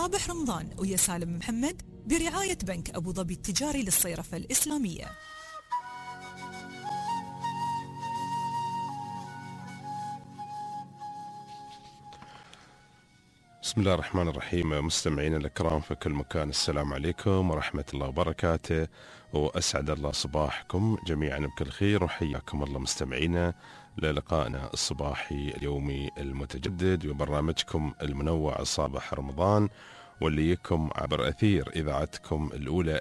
صابح رمضان ويا سالم محمد برعاية بنك أبو ظبي التجاري للصيرفة الإسلامية. بسم الله الرحمن الرحيم. مستمعينا الكرام في كل مكان، السلام عليكم ورحمة الله وبركاته، وأسعد الله صباحكم جميعا بكل خير، وحياكم الله مستمعينا للقائنا الصباحي اليومي المتجدد وبرنامجكم المنوع صابح رمضان، واللي يكم عبر أثير إذاعتكم الأولى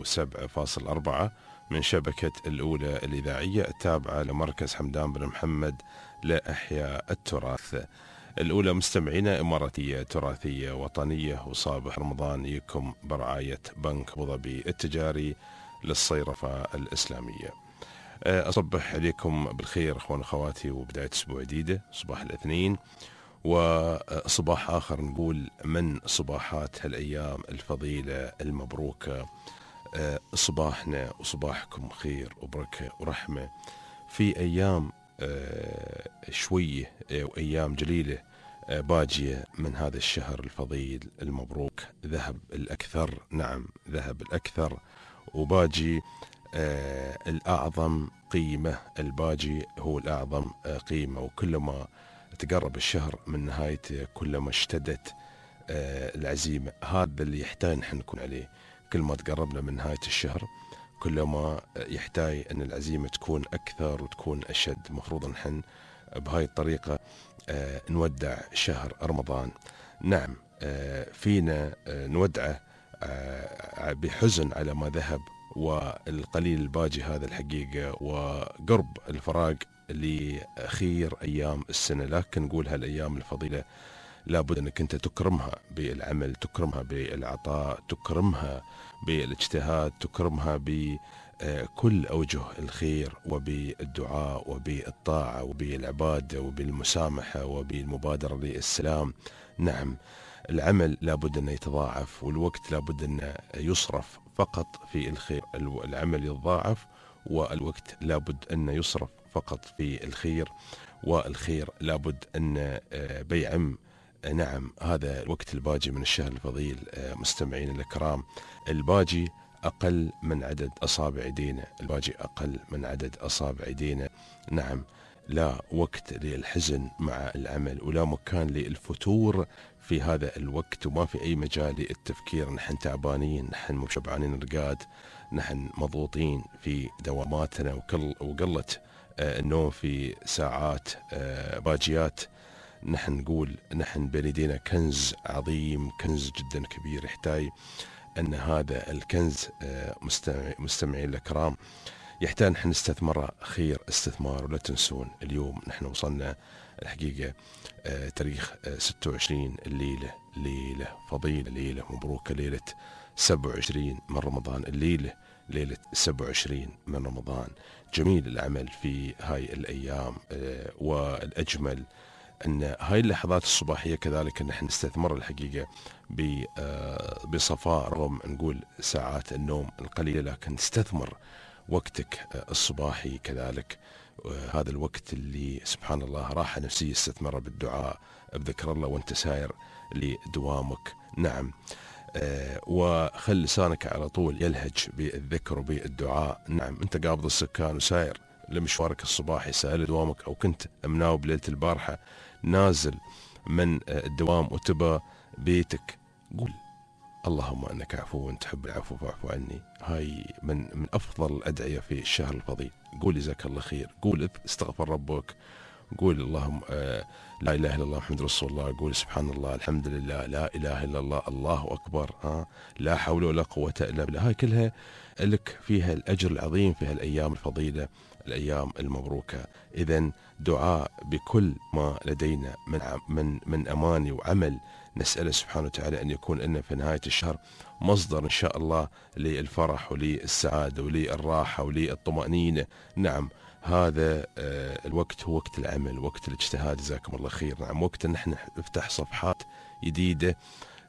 107.4 من شبكة الأولى الإذاعية التابعة لمركز حمدان بن محمد لإحياء التراث. الأولى مستمعينا إماراتية تراثية وطنية، وصابح رمضان يكم برعاية بنك أبو ظبي التجاري للصيرفة الإسلامية. أصبح عليكم بالخير أخوان أخواتي، وبداية أسبوع جديدة صباح الاثنين، وصباح آخر نقول من صباحات هالأيام الفضيلة المبروكة. صباحنا وصباحكم خير وبركة ورحمة في أيام شوية وأيام جليلة باجية من هذا الشهر الفضيل المبروك. ذهب الأكثر، نعم ذهب الأكثر، وباجي الأعظم قيمة. الباجي هو الأعظم قيمة، وكلما تقرب الشهر من نهايته كلما اشتدت العزيمة. هذا اللي يحتاج نحن نكون عليه. كل ما تقربنا من نهاية الشهر كلما يحتاج أن العزيمة تكون أكثر وتكون أشد. مفروض نحن بهاي الطريقة نودع شهر رمضان. نعم فينا نودعه بحزن على ما ذهب والقليل الباجي هذا الحقيقة، وقرب الفراق لأخير أيام السنة. لكن نقول هالأيام الفضيلة لابد أنك أنت تكرمها بالعمل، تكرمها بالعطاء، تكرمها بالاجتهاد، تكرمها بكل أوجه الخير وبالدعاء وبالطاعة وبالعبادة وبالمسامحة وبالمبادرة للسلام. نعم العمل لابد أن يتضاعف، والوقت لابد أن يصرف فقط في الخير. العمل يتضاعف والوقت لابد أن يصرف فقط في الخير، والخير لابد أن بيعم. نعم هذا الوقت الباجي من الشهر الفضيل مستمعين الكرام، الباجي أقل من عدد أصابع يدينا، الباجي أقل من عدد أصابع يدينا. نعم لا وقت للحزن مع العمل، ولا مكان للفتور في هذا الوقت، وما في أي مجال للتفكير. نحن تعبانين، نحن مو شبعانين رقاد، نحن مضغوطين في دواماتنا وقلة النوم في ساعات باجيات. نحن نقول نحن بين يدينا كنز عظيم، كنز جدا كبير، يحتاج أن هذا الكنز مستمعين الكرام يحتاج نحن نستثمره خير استثمار. ولا تنسون اليوم نحن وصلنا الحقيقة تاريخ 26 الليلة، ليلة فضيلة، ليلة مبروكة، ليلة 27 من رمضان، الليلة ليلة 27 من رمضان. جميل العمل في هاي الأيام، والأجمل أن هاي اللحظات الصباحية كذلك أن نحن نستثمر الحقيقة بصفاء، رغم نقول ساعات النوم القليلة، لكن نستثمر وقتك الصباحي كذلك. هذا الوقت اللي سبحان الله راحة نفسية استثمره بالدعاء، بذكر الله وانت ساير لدوامك. نعم وخل لسانك على طول يلهج بالذكر وبالدعاء. نعم انت قابض السكان وساير لمشوارك الصباحي، سائل دوامك، أو كنت مناوب ليلة البارحة نازل من الدوام وتبى بيتك، قول اللهم أنك عفو تحب العفو فاعف عني. هاي من أفضل الأدعية في الشهر الفضيل. قول جزاك الله خير، قول استغفر ربك، قول اللهم لا إله إلا الله محمد رسول الله، قول سبحان الله الحمد لله لا إله إلا الله الله أكبر، لا حول ولا قوة إلا بالله. هاي كلها لك فيها الأجر العظيم في هالأيام الفضيلة، الأيام المبروكة. إذن دعاء بكل ما لدينا من أماني وعمل، نسأله سبحانه وتعالى أن يكون لنا في نهاية الشهر مصدر إن شاء الله للفرح وللسعادة وللراحة وللطمأنينة. نعم هذا الوقت هو وقت العمل، وقت الاجتهاد، جزاكم الله خير. نعم وقت أن نحن نفتح صفحات جديدة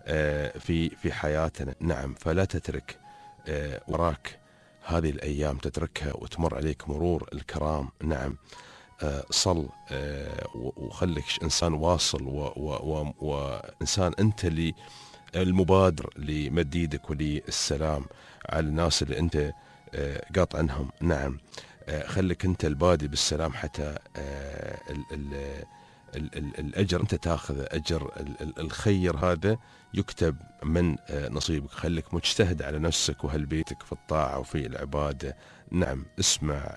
في حياتنا. نعم فلا تترك وراك هذه الأيام، تتركها وتمر عليك مرور الكرام. نعم صل وخليك إنسان واصل وإنسان أنت اللي المبادر لمد ايدك وللسلام على الناس اللي انت قاطع عنهم. نعم، خليك انت البادي بالسلام حتى الأجر أنت تأخذ أجر الخير هذا يكتب من نصيبك. خليك مجتهد على نفسك وأهل بيتك في الطاعة وفي العبادة. نعم، اسمع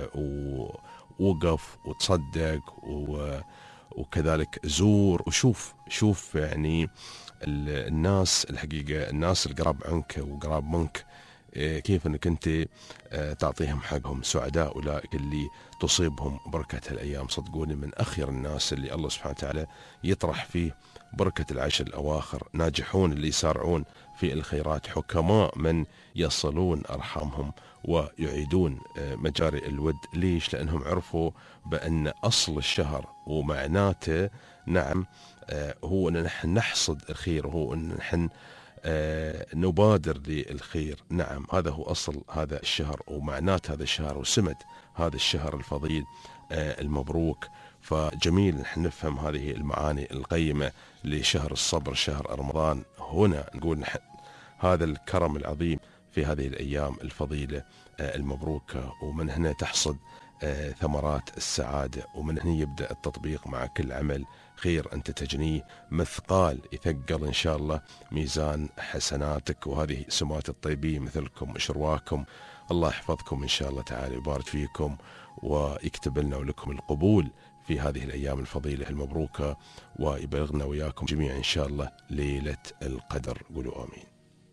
ووقف وتصدق وكذلك زور وشوف يعني الناس الحقيقة، الناس القراب عنك وقراب منك، كيف انك انت تعطيهم حقهم. سعداء اولئك اللي تصيبهم بركه الايام. صدقوني من اخير الناس اللي الله سبحانه وتعالى يطرح فيه بركه العشر الاواخر. ناجحون اللي يسارعون في الخيرات، حكماء من يصلون ارحامهم ويعيدون مجاري الود. ليش؟ لانهم عرفوا بان اصل الشهر ومعناته نعم هو ان نحن نحصد الخير، وهو ان نحن نبادر للخير. نعم، هذا هو أصل هذا الشهر ومعنات هذا الشهر وسمة هذا الشهر الفضيل المبروك. فجميل نحن نفهم هذه المعاني القيمة لشهر الصبر، شهر رمضان. هنا نقول نحن هذا الكرم العظيم في هذه الأيام الفضيلة المبروكة، ومن هنا تحصد ثمرات السعادة، ومن هنا يبدأ التطبيق مع كل عمل خير أنت تجنيه مثقال يثقل إن شاء الله ميزان حسناتك. وهذه سمات الطيبين مثلكم وشرواكم. الله يحفظكم إن شاء الله تعالى، يبارك فيكم ويكتب لنا ولكم القبول في هذه الأيام الفضيلة المبروكة، ويبلغنا وياكم جميعا إن شاء الله ليلة القدر. قولوا آمين.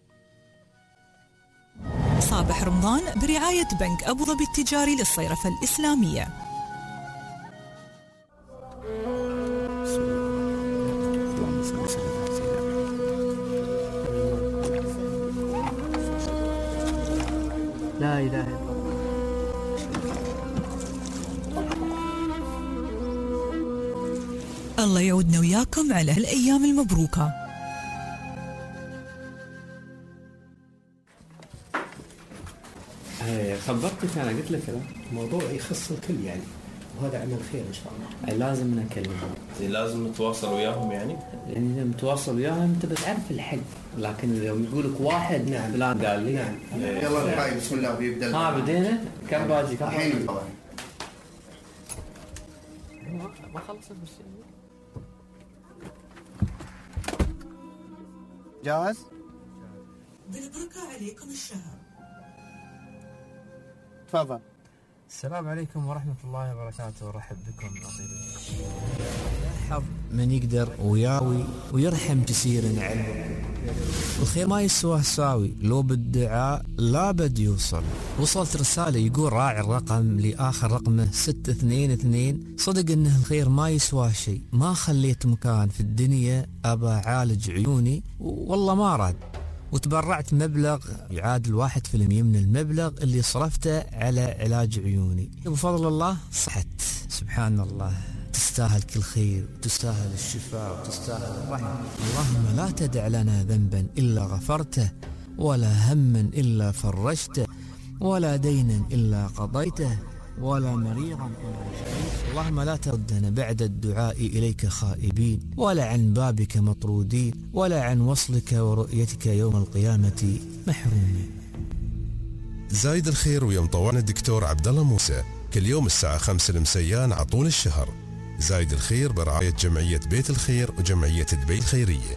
صابح رمضان برعاية بنك أبو ظبي التجاري للصيرفة الإسلامية. لا إله إلا الله يعودنا وياكم على هالأيام المبروكة. خبرتك أنا قلت لك الموضوع يخص الكل يعني، وهذا عمل خير إن شاء الله. لازم نكلمهم، لازم نتواصل وياهم يعني إذا متواصل وياهم أنت بتعرف الحق، لكن لو يقولك واحد نعم فلان قال لي نعم. يلا الحين بسم الله بيبدأ. بدينا. كم باجي؟ كم الحين طبعا ما خلصت بالشيء. جاهز؟ بالبركة عليكم الشهر. تفضل. السلام عليكم ورحمة الله وبركاته، ورحب بكم حظ من يقدر وياوي ويرحم كثير علمكم. الخير ما يسواه ساوي، لو بالدعاء لا بد يوصل. وصلت رسالة يقول راعي الرقم لآخر رقمه 622، صدق انه الخير ما يسواه شيء. ما خليت مكان في الدنيا أبا عالج عيوني والله ما راد، وتبرعت مبلغ يعادل 1% من المبلغ اللي صرفته على علاج عيوني. بفضل الله صحت. سبحان الله، تستاهل كل خير، وتستاهل الشفاء، وتستاهل الرحمة. اللهم لا تدع لنا ذنبا إلا غفرته، ولا هما إلا فرجته، ولا دينا إلا قضيته، ولا مريضا إلا شفيته. اللهم لا تردنا بعد الدعاء إليك خائبين، ولا عن بابك مطرودين، ولا عن وصلك ورؤيتك يوم القيامة محرومين. زايد الخير ويوم طوعنا الدكتور عبد الله موسى كل يوم الساعة 5 المسيان عطول الشهر. زايد الخير برعاية جمعية بيت الخير وجمعية دبي الخيرية.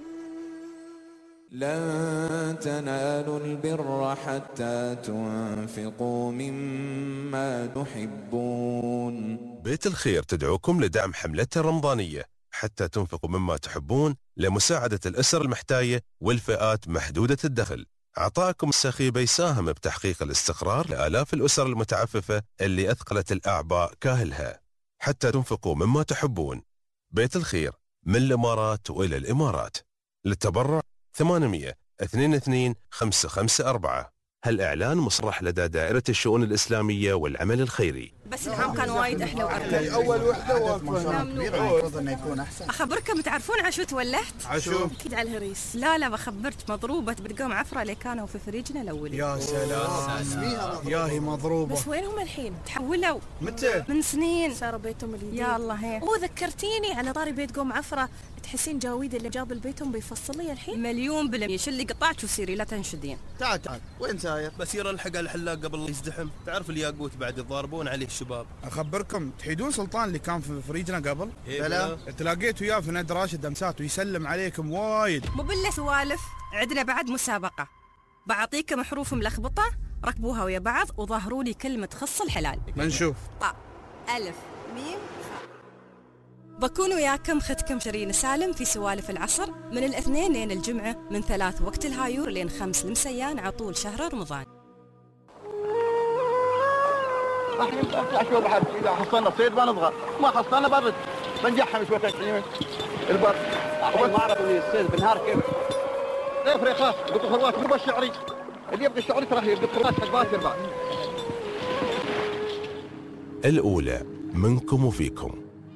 لن تنالوا البر حتى تنفقوا مما تحبون. بيت الخير تدعوكم لدعم حملتها الرمضانية حتى تنفقوا مما تحبون لمساعدة الأسر المحتاجة والفئات محدودة الدخل. عطاكم السخي بيساهم بتحقيق الاستقرار لآلاف الأسر المتعففة اللي أثقلت الأعباء كاهلها. حتى تنفقوا مما تحبون. بيت الخير من الإمارات وإلى الإمارات. للتبرع 800-22-554. هالإعلان مصرح لدى دائرة الشؤون الإسلامية والعمل الخيري. بس العام كان وايد احلى وارقى. اول وحده واقفه المفروض انه يكون احسن. اخبركم تعرفون عشو تولهت؟ عشو اكيد على الهريس. لا بخبرك مضروبه بتقوم عفره اللي كانوا في فريجنا الاولي. يا سلام يا هي مضروبه. بس وينهم الحين؟ تحولوا. متى؟ من سنين صاروا بيتهم الجديد. يا الله هي. ذكرتيني على طاري بيت قوم عفره. تحسين جاويد اللي جاب البيتهم بيفصل لي الحين؟ مليون بالمية. شلي قطعك وسيري لا تنشدين. تعال وين ساير؟ بسير الحق على الحلاق قبل لا يزدحم. تعرف الياقوت بعد يضاربون عليه الشباب. اخبركم تحيدون سلطان اللي كان في فريجنا قبل؟ بلا تلاقيت وياه في نادي راشد امسات ويسلم عليكم وايد. مو بالله سوالف. عندنا بعد مسابقه. بعطيكم حروف ملخبطه ركبوها ويا بعض وظهروا لي كلمه تخص الحلال. بنشوف. طاء الف ميم بكون وياكم ختكم شيرين سالم في سوالف العصر من الاثنين لين الجمعة من 3 وقت الهايور لين 5 المسيان عطول شهر رمضان. راح نطلع شو بحر. إذا حصلنا صيد ما نضغط، ما حصلنا برد بنجحهم شوية البر. ما أعرف الصيد بالنهار كيف. كيف ريخاص قلت خروات مو بالشعري. اللي يبقى الشعري ترى يبقى خروات حق باكر بعد. الأولى منكم وفيكم.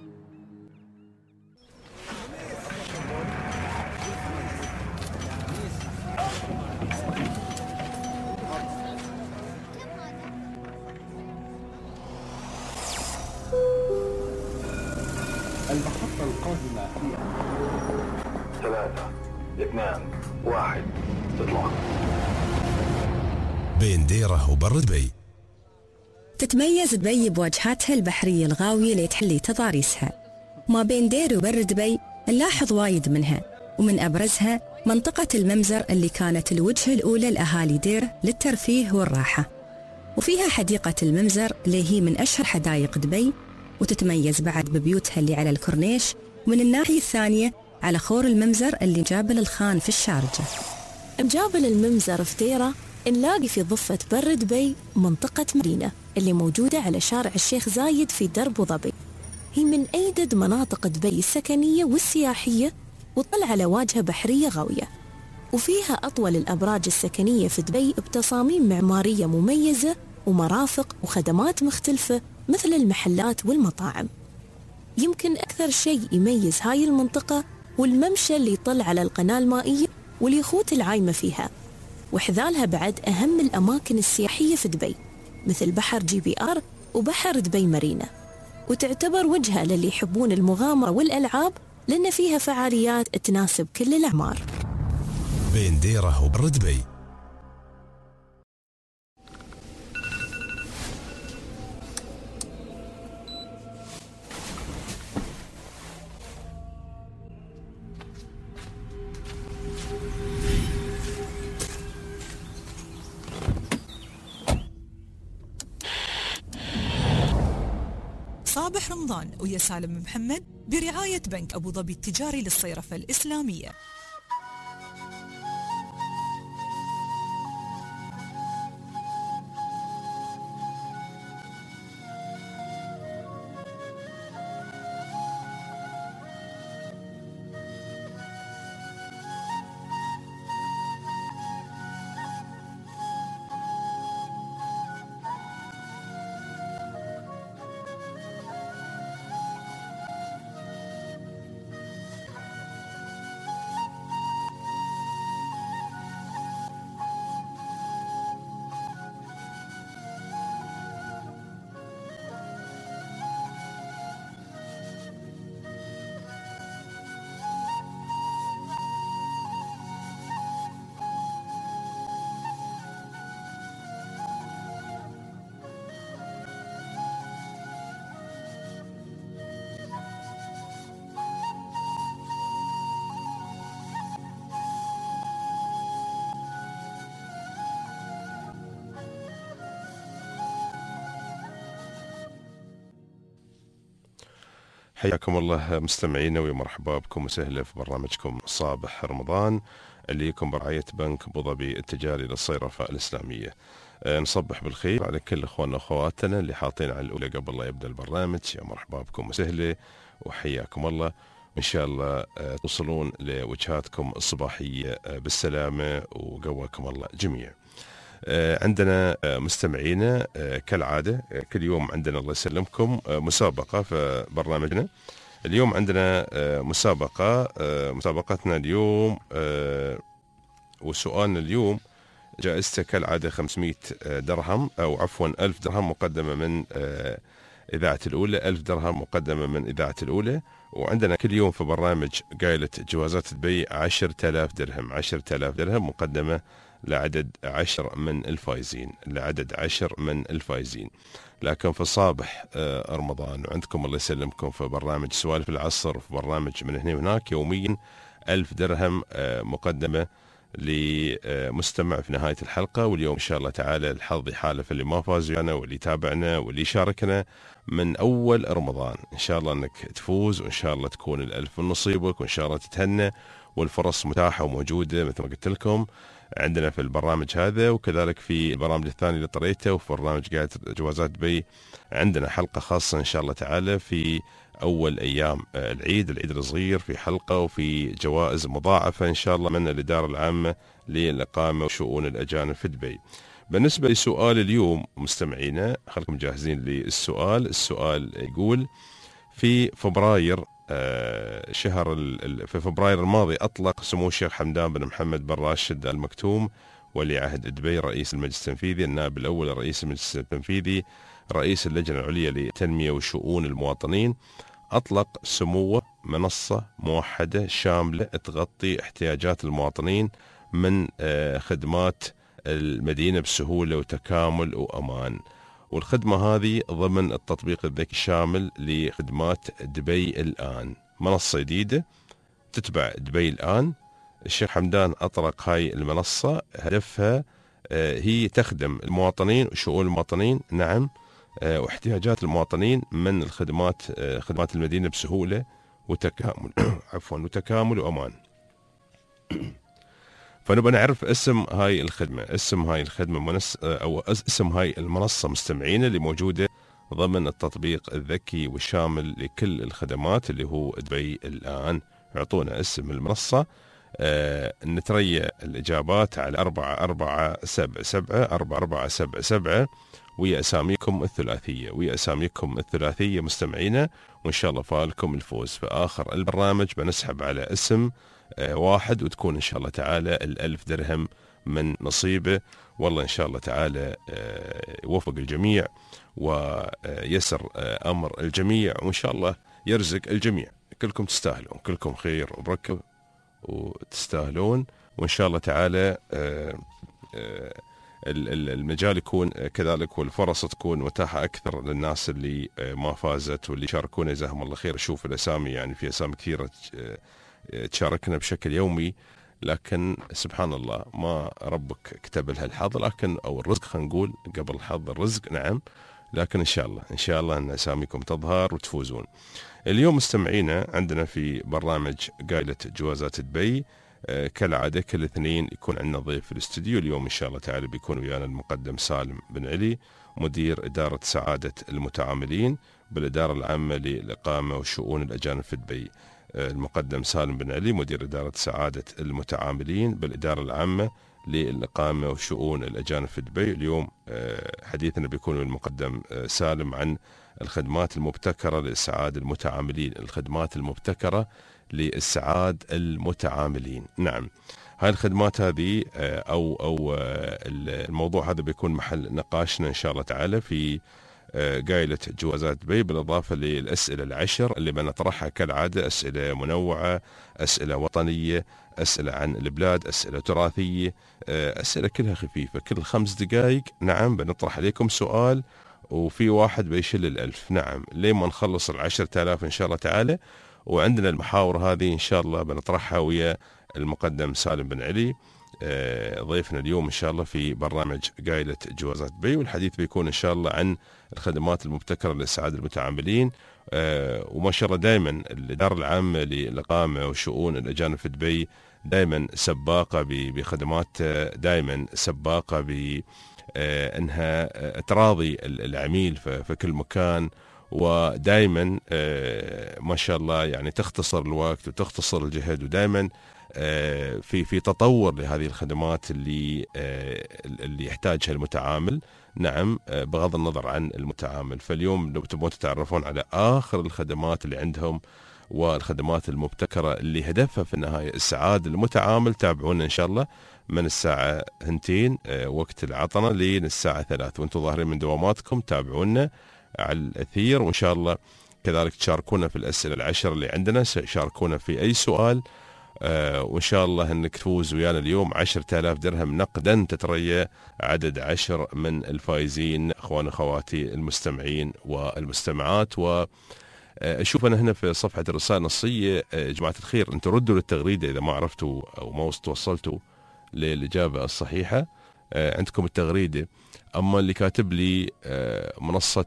المحطة القادمة هي 3 2 1 تطلع. بين ديره وبر دبي. تتميز دبي بواجهاتها البحرية الغاوية اللي تحلي تضاريسها. ما بين دير وبر دبي نلاحظ وايد منها، ومن أبرزها منطقة الممزر اللي كانت الوجهة الأولى لأهالي دير للترفيه والراحة. وفيها حديقة الممزر اللي هي من أشهر حدائق دبي، وتتميز بعد ببيوتها اللي على الكورنيش، ومن الناحية الثانية على خور الممزر اللي جابل الخان في الشارجة. بجابل الممزر في ديرة نلاقي في ضفة بر دبي منطقة مارينا اللي موجودة على شارع الشيخ زايد في درب أبو ظبي. هي من أيدد مناطق دبي السكنية والسياحية، وطلع على واجهة بحرية غاوية، وفيها أطول الأبراج السكنية في دبي بتصاميم معمارية مميزة ومرافق وخدمات مختلفة مثل المحلات والمطاعم. يمكن أكثر شيء يميز هاي المنطقة والممشى اللي يطل على القناة المائية واليخوت العايمة فيها، وحذالها بعد أهم الأماكن السياحية في دبي مثل بحر GBR وبحر دبي مارينا، وتعتبر وجهة للي يحبون المغامرة والألعاب لأن فيها فعاليات تناسب كل الأعمار. بين ديره وبر دبي. صابح رمضان ويا سالم محمد برعاية بنك أبو ظبي التجاري للصيرفة الإسلامية. حياكم الله مستمعينا ومرحبا بكم وسهلا في برنامجكم صابح رمضان اللي يكون برعاية بنك أبو ظبي التجاري للصيرفة الإسلامية. نصبح بالخير على كل أخواننا وأخواتنا اللي حاطين على الأولى قبل لا يبدأ البرنامج. يا مرحبا بكم وسهلا وحياكم الله، وإن شاء الله توصلون لوجهاتكم الصباحية بالسلامة وقواكم الله جميعا. عندنا مستمعينا كالعادة كل يوم عندنا الله يسلمكم مسابقة في برنامجنا. اليوم عندنا مسابقتنا اليوم، وسؤالنا اليوم جائزته كالعادة 500 درهم أو عفوا 1000 درهم مقدمة من إذاعة الأولى، 1000 درهم مقدمة من إذاعة الأولى. وعندنا كل يوم في برنامج قايلة جوازات دبي 10,000 درهم، 10,000 درهم مقدمة لعدد 10 من الفائزين، لكن في صباح رمضان وعندكم الله يسلمكم في برنامج سوالف العصر، في برنامج من هنا وهناك يوميا 1000 درهم مقدمة لمستمع في نهاية الحلقة. واليوم إن شاء الله تعالى الحظ يحالف اللي ما فاز ويانا واللي تابعنا واللي شاركنا من أول رمضان. إن شاء الله أنك تفوز، وإن شاء الله تكون ال1000 من نصيبك، وإن شاء الله تتهنى، والفرص متاحة وموجودة مثل ما قلت لكم عندنا في البرنامج هذا، وكذلك في البرامج الثانية اللي طريته. وفي برنامج قاعدة جوازات دبي عندنا حلقة خاصة إن شاء الله تعالى في أول أيام العيد الصغير، في حلقة وفي جوائز مضاعفة إن شاء الله من الإدارة العامة للإقامة وشؤون الأجانب في دبي. بالنسبة لسؤال اليوم مستمعينا، خلكم جاهزين للسؤال. السؤال يقول: في فبراير في فبراير الماضي أطلق سمو الشيخ حمدان بن محمد بن راشد آل مكتوم ولي عهد دبي رئيس المجلس التنفيذي، النائب الأول لرئيس المجلس التنفيذي، رئيس اللجنة العليا للتنمية وشؤون المواطنين، أطلق سموه منصة موحدة شاملة تغطي احتياجات المواطنين من خدمات المدينة بسهولة وتكامل وأمان. والخدمة هذه ضمن التطبيق الذكي الشامل لخدمات دبي الآن، منصة جديدة تتبع دبي الآن. الشيخ حمدان أطلق هاي المنصة، هدفها هي تخدم المواطنين وشؤون المواطنين، نعم، واحتياجات المواطنين من الخدمات، خدمات المدينة بسهولة وتكامل وتكامل وأمان. فنبغى نعرف اسم هاي الخدمة، أو اسم هاي المنصة مستمعين اللي موجودة ضمن التطبيق الذكي والشامل لكل الخدمات اللي هو دبي الآن. اعطونا اسم المنصة. نتريى الإجابات على 4477 ويا أساميكم الثلاثية مستمعينا، وإن شاء الله فالكم الفوز. في آخر البرنامج بنسحب على اسم واحد، وتكون إن شاء الله تعالى 1000 درهم من نصيبه. والله إن شاء الله تعالى يوفق الجميع ويسر أمر الجميع، وإن شاء الله يرزق الجميع. كلكم تستاهلون، كلكم خير وبركة وتستاهلون، وإن شاء الله تعالى المجال يكون كذلك، والفرص تكون متاحة أكثر للناس اللي ما فازت واللي شاركونا، جزاهم الله خير. أشوف الأسامي، يعني في أسامي كثيرة تشاركنا بشكل يومي، لكن سبحان الله ما ربك كتب لها الحظ، لكن أو الرزق، خلينا نقول قبل الحظ الرزق، نعم، لكن إن شاء الله أن أساميكم تظهر وتفوزون. اليوم مستمعينا عندنا في برنامج قايلة جوازات دبي كالعادة كل اثنين يكون عندنا ضيف في الاستوديو. اليوم إن شاء الله تعالى بيكون ويانا المقدم سالم بن علي، مدير إدارة سعادة المتعاملين بالإدارة العامة للإقامة وشؤون الأجانب في دبي. المقدم سالم بن علي مدير إدارة سعادة المتعاملين بالإدارة العامة للإقامة وشؤون الأجانب في دبي. اليوم حديثنا بيكون من المقدم سالم عن الخدمات المبتكرة لإسعاد المتعاملين، الخدمات المبتكرة لإسعاد المتعاملين. نعم، هاي الخدمات هذه أو الموضوع هذا بيكون محل نقاشنا إن شاء الله تعالى في قايلة جوازات دبي، بالإضافة للأسئلة العشر اللي بنطرحها كالعادة، أسئلة منوعة، أسئلة وطنية، أسئلة عن البلاد، أسئلة تراثية، أسئلة كلها خفيفة. كل 5 دقائق نعم بنطرح عليكم سؤال، وفي واحد بيشل 1000. نعم، لين ما نخلص 10,000 إن شاء الله تعالى. وعندنا المحاور هذه إن شاء الله بنطرحها ويا المقدم سالم بن علي ضيفنا اليوم إن شاء الله في برنامج قايلة جوازات دبي. والحديث بيكون إن شاء الله عن الخدمات المبتكرة لإسعاد المتعاملين. وما شاء الله دائما الإدارة العامة للإقامة وشؤون الأجانب في دبي دائما سباقة بخدمات، دائما سباقة بأنها تراضي العميل في كل مكان، ودائما ما شاء الله يعني تختصر الوقت وتختصر الجهد، ودائما في تطور لهذه الخدمات اللي يحتاجها المتعامل. نعم، بغض النظر عن المتعامل. فاليوم لو تبغون تتعرفون على آخر الخدمات اللي عندهم والخدمات المبتكرة اللي هدفها في النهاية السعادة المتعامل، تابعونا إن شاء الله من الساعة 2 وقت العطنة لين الساعة 3 وانتم ظاهرين من دواماتكم. تابعونا على الأثير، وإن شاء الله كذلك تشاركونا في الأسئلة 10 اللي عندنا، شاركونا في أي سؤال، وإن شاء الله أنك تفوز ويانا اليوم 10,000 درهم نقدا تتريى عدد 10 من الفائزين أخوان أخواتي المستمعين والمستمعات. وأشوف أنا هنا في صفحة الرسالة النصية جماعة الخير، أنتم ردوا للتغريدة إذا ما عرفتوا أو ما توصلتوا للإجابة الصحيحة. عندكم التغريدة. أما اللي كاتب لي منصة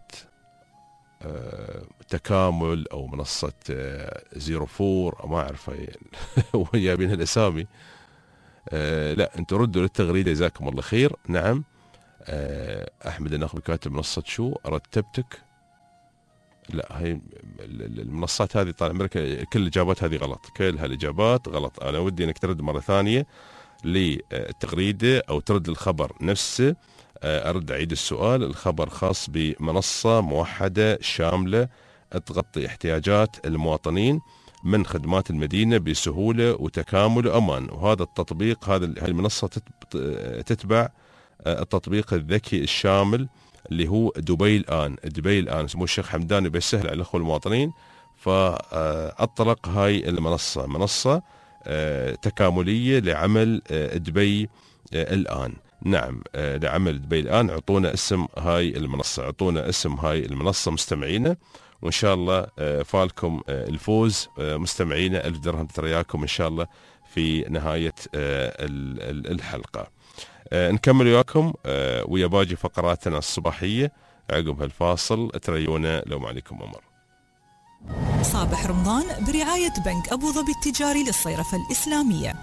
تكامل أو منصة 04 ما أعرف وجايبين الأسامي، لا أنتوا ردوا للتغريدة جزاكم الله خير. نعم، أحمد النخبي كاتب منصة شو رتبتك، لا هي المنصات هذه طال عمرك كل الإجابات هذه غلط، كل هالإجابات غلط. أنا ودي أنك ترد مرة ثانية للتغريدة أو ترد الخبر نفسه. أرد أعيد السؤال. الخبر خاص بمنصة موحدة شاملة تغطي احتياجات المواطنين من خدمات المدينة بسهولة وتكامل وأمان. وهذا التطبيق، هذه المنصة تتبع التطبيق الذكي الشامل اللي هو دبي الآن سمو الشيخ حمدان بيسهل على الأخوة المواطنين. فأطلق هاي المنصة منصة تكاملية لعمل دبي الآن. نعم، لعمل دبي الآن. اعطونا اسم هاي المنصة مستمعينا، وإن شاء الله فالكم الفوز مستمعينا 1000 درهم ترياكم إن شاء الله في نهاية الحلقة. نكمل وياكم ويا باقي فقراتنا الصباحية عقب هالفاصل. تريونا لو ما عليكم أمر. صابح رمضان برعاية بنك أبو ظبي التجاري للصيرفة الإسلامية.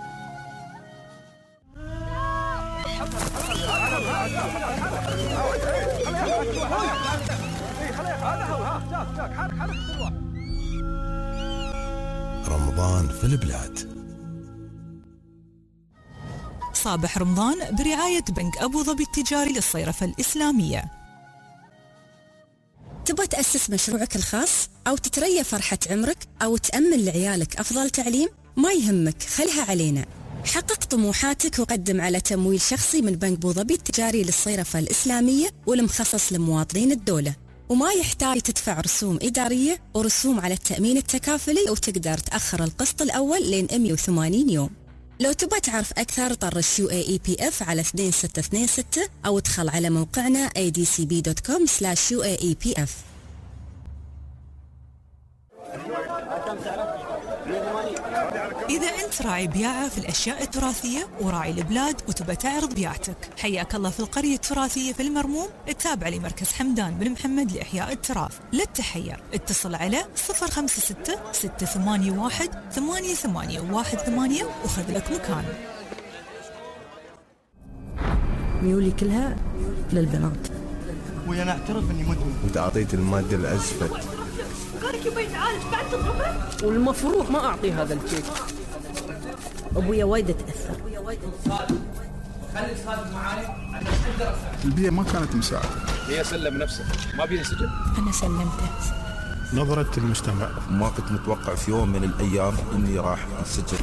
رمضان في البلاد. صابح رمضان برعاية بنك أبو ظبي التجاري للصيرفة الإسلامية. تبغى تأسس مشروعك الخاص أو تتريى فرحة عمرك أو تأمن لعيالك أفضل تعليم؟ ما يهمك، خلها علينا. حقق طموحاتك وقدم على تمويل شخصي من بنك أبو ظبي التجاري للصيرفة الإسلامية والمخصص لمواطنين الدولة، وما يحتاج تدفع رسوم إدارية ورسوم على التأمين التكافلي، وتقدر تأخر القسط الأول لين 180 يوم. لو تبغى تعرف أكثر طرش UAEPF على 2626 أو ادخل على موقعنا adcb.com/UAEPF. إذا أنت راعي بياعة في الأشياء التراثية وراعي البلاد وتبى تعرض بيعتك، حياك الله في القرية التراثية في المرموم. التابعة لمركز حمدان بن محمد لإحياء التراث. لا تتحير، اتصل على 056-681-8818 وخذ لك مكان. ميولي كلها للبنات، وأنا أعترف إني مدمن. وأنت أعطيت المادة الأزفت. قالك يبي يتعالج بعد تضربه، والمفروض ما أعطي هذا الكيك. أبويا وايد تأثر. خلي صادق معاي عشان أقدر أساعد. البيئة ما كانت مساعدة. هي سلم نفسه، ما بينا سجن. أنا سلمته. نظرة المجتمع. ما كنت متوقع في يوم من الأيام إني راح السجن.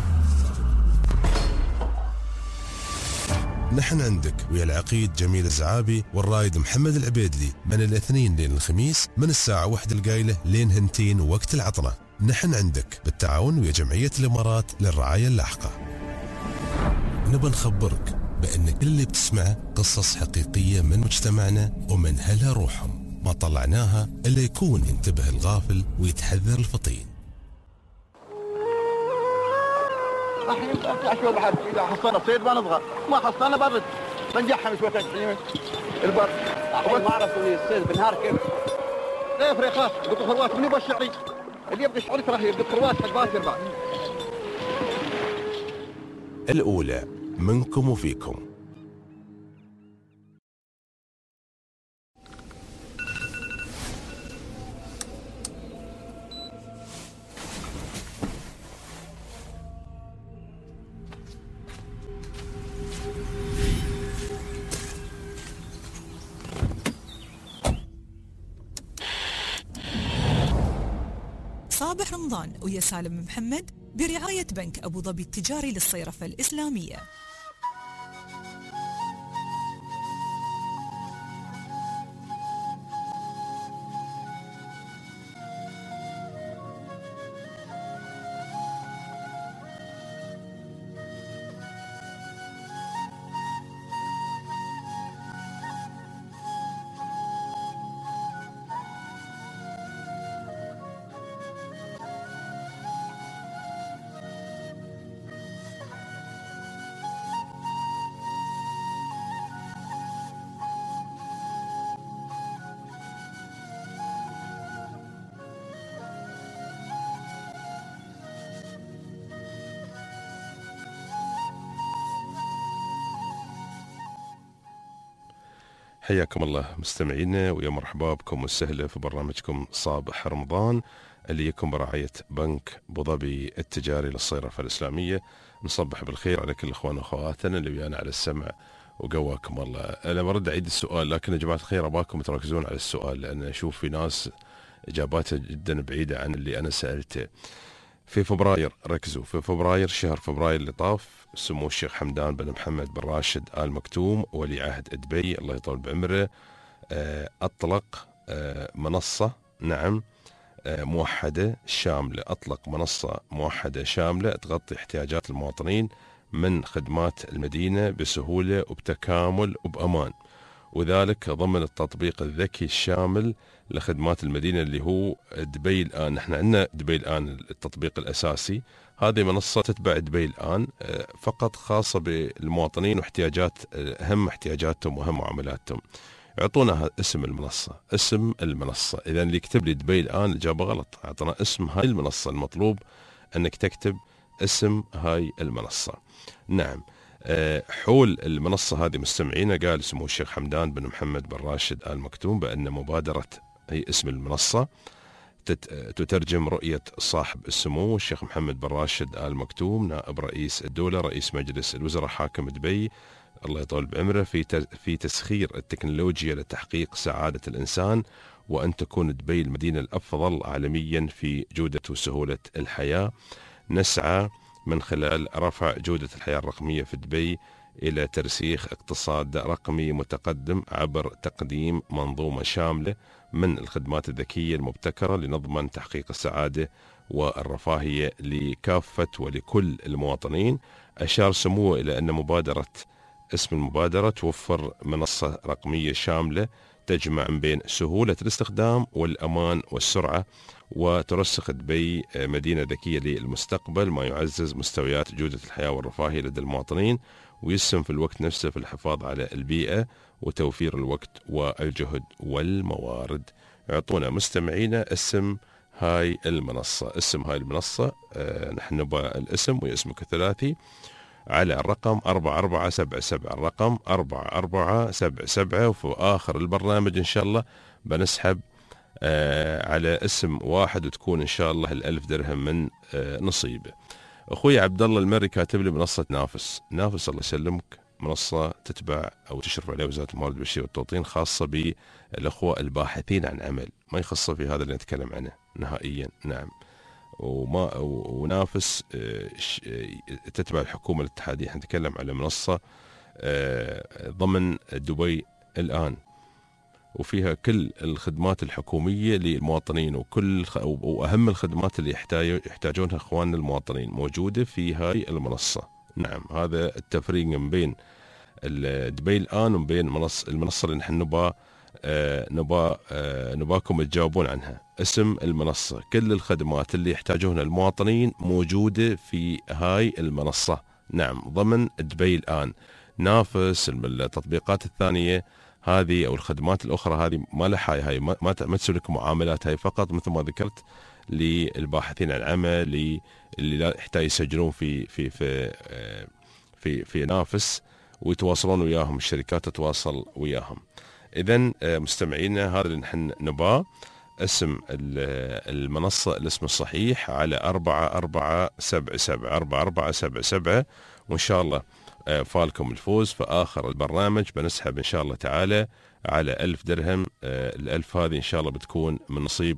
نحن عندك ويا العقيد جميل الزعابي والرايد محمد العبيدلي من الاثنين لين الخميس من الساعة 1 القايلة لين هنتين وقت العطنة. نحن عندك بالتعاون ويا جمعية الإمارات للرعاية اللاحقة. نبى نخبرك بأن كل اللي بتسمعه قصص حقيقية من مجتمعنا ومن هلها روحهم، ما طلعناها إلا يكون ينتبه الغافل ويتحذر الفطين. راح نطلع شوي بحر، اذا حصلنا صيد ما نضغط، ما حصلنا برد بنجحها شوي البر. ما اعرف الصيد بالنهار كيف. لا يفرق خلاص، قلت خروات من يبغى الشعري، اللي يبغى الشعري ترى يبغى خروات حق باسر بعد. الأولى منكم وفيكم. صابح رمضان ويا سالم محمد برعاية بنك أبو ظبي التجاري للصيرفة الإسلامية. حياكم الله مستمعينا ويا مرحبا بكم وسهلا في برنامجكم صابح رمضان اللي يكون برعاية بنك أبو ظبي التجاري للصيرفة الإسلامية. نصبح بالخير على كل إخوان وأخواتنا اللي ويانا على السمع وقواكم الله. أنا برد أعيد السؤال، لكن يا جماعة الخير أباكم تركزون على السؤال، لأن أشوف في ناس إجاباتها جدا بعيدة عن اللي أنا سألته. في فبراير، ركزوا، في فبراير شهر فبراير اللي طاف سمو الشيخ حمدان بن محمد بن راشد آل مكتوم ولي عهد دبي الله يطول بعمره أطلق منصة موحدة شاملة، أطلق منصة موحدة شاملة تغطي احتياجات المواطنين من خدمات المدينة بسهولة وبتكامل وبأمان، وذلك ضمن التطبيق الذكي الشامل لخدمات المدينة اللي هو دبي الآن. نحن عندنا دبي الآن التطبيق الأساسي، هذه منصة تتبع دبي الآن فقط خاصة بالمواطنين واحتياجات أهم احتياجاتهم وأهم معاملاتهم. يعطونا اسم المنصة. إذا اللي يكتب لي دبي الآن الإجابة غلط، أعطنا اسم هاي المنصة، المطلوب أنك تكتب اسم هاي المنصة. نعم، حول المنصة هذه مستمعينا قال سمو الشيخ حمدان بن محمد بن راشد آل مكتوم بأن مبادرة هي اسم المنصة تترجم رؤية صاحب السمو الشيخ محمد بن راشد آل مكتوم نائب رئيس الدولة رئيس مجلس الوزراء حاكم دبي الله يطول بعمره في تسخير التكنولوجيا لتحقيق سعادة الإنسان، وأن تكون دبي المدينة الأفضل عالميا في جودة وسهولة الحياة. نسعى من خلال رفع جودة الحياة الرقمية في دبي إلى ترسيخ اقتصاد رقمي متقدم عبر تقديم منظومة شاملة من الخدمات الذكية المبتكرة لنضمن تحقيق السعادة والرفاهية لكافة ولكل المواطنين. أشار سموه إلى أن اسم المبادرة توفر منصة رقمية شاملة تجمع بين سهولة الاستخدام والأمان والسرعة، وترسخ دبي مدينة ذكية للمستقبل، ما يعزز مستويات جودة الحياة والرفاهية لدى المواطنين، ويسهم في الوقت نفسه في الحفاظ على البيئة وتوفير الوقت والجهد والموارد. يعطونا مستمعينا اسم هاي المنصة. نحن نبغى الاسم واسمك الثلاثي على الرقم 4477، الرقم 4477، وفي آخر البرنامج إن شاء الله بنسحب على اسم واحد وتكون إن شاء الله 1000 درهم من نصيبه. أخوي عبد الله المري كاتب لي منصة نافس الله يسلمك، منصة تتبع أو تشرف عليها وزارة الموارد البشرية والتوطين، خاصة بالأخوة الباحثين عن عمل، ما يخص في هذا اللي نتكلم عنه نهائيا. نعم، ونافس تتبع الحكومة الاتحادية. احنا نتكلم على منصة ضمن دبي الآن، وفيها كل الخدمات الحكومية للمواطنين وأهم الخدمات اللي يحتاجونها إخواننا المواطنين موجودة في هاي المنصة. نعم، هذا التفريق من بين دبي الآن وبين المنصة اللي نحن نباكم تجاوبون عنها. اسم المنصة، كل الخدمات اللي يحتاجونها المواطنين موجودة في هاي المنصة. نعم، ضمن دبي الآن. نافس التطبيقات الثانية هذه أو الخدمات الأخرى هذه ما لها، هاي ما تسوي لكم معاملات، هاي فقط مثل ما ذكرت للباحثين عن عمل اللي لا يحتاج يسجلون في نافس ويتواصلون وياهم، الشركات تتواصل وياهم. إذن مستمعينا هذا اللي نحن نباه، اسم المنصة الاسم الصحيح على 4477، وإن شاء الله فالكم الفوز. في آخر البرنامج بنسحب إن شاء الله تعالى على 1000 درهم. ال1000 هذه إن شاء الله بتكون من نصيب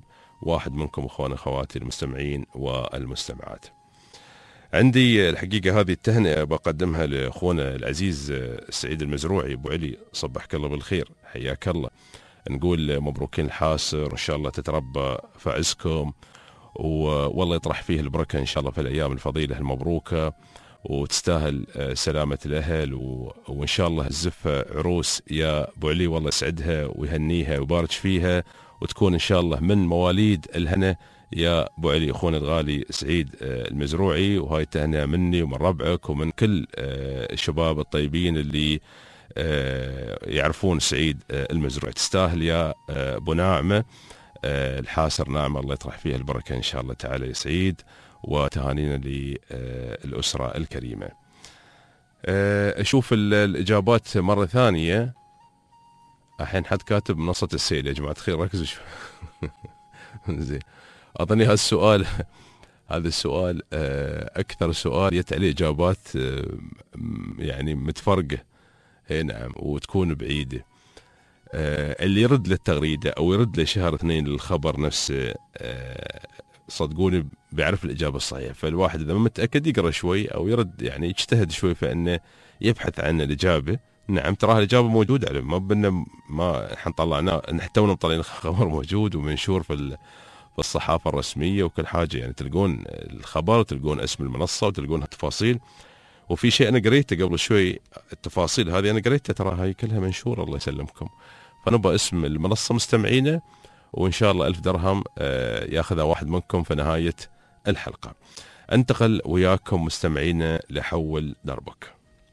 واحد منكم اخواني اخواتي المستمعين والمستمعات. عندي الحقيقه هذه التهنئه بقدمها لاخونا العزيز سعيد المزروعي. ابو علي صبحك الله بالخير، حياك الله. نقول مبروكين الحاصر، ان شاء الله تتربى في عزكم والله يطرح فيه البركه ان شاء الله في الايام الفضيله المبروكه، وتستاهل سلامه الاهل وان شاء الله الزفه عروس يا ابو علي، والله يسعدها ويهنيها ويبارك فيها، وتكون ان شاء الله من مواليد الهنا يا ابو علي اخونا الغالي سعيد المزروعي. وهاي التهنئه مني ومن ربعك ومن كل الشباب الطيبين اللي يعرفون سعيد المزروعي. تستاهل يا ابو ناعمه الحاسر، نعمه الله يطرح فيها البركه ان شاء الله تعالى يا سعيد، وتهانينا للاسره الكريمه. اشوف الاجابات مره ثانيه. الحين حد كاتب منصه السيل، يا جماعه الخير ركزوا شوي. زين، اظني هذا السؤال اكثر سؤال جت عليه اجابات يعني متفرقه. نعم، وتكون بعيده. اللي يرد للتغريده او يرد لشهر 2 للخبر نفسه صدقوني بيعرف الاجابه الصحيحه. فالواحد اذا ما متاكد يقرا شوي او يرد، يعني يجتهد شوي في انه يبحث عن الاجابه. نعم، تراها الاجابه موجوده عليه، ما بدنا ما احنا طلعناه، احنا تونا مطلعين خبر موجود ومنشور في الصحافه الرسميه وكل حاجه، يعني تلقون الخبر وتلقون اسم المنصه وتلقون التفاصيل. وفي شيء انا قريته قبل شوي، التفاصيل هذه انا قريتها ترى هاي كلها منشوره الله يسلمكم. فنبغى اسم المنصه مستمعينا، وان شاء الله 1000 درهم ياخذها واحد منكم في نهايه الحلقه. انتقل وياكم مستمعينا لحول دربك.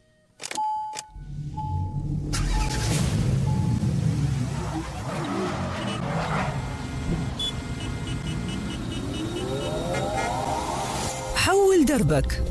حول دربك.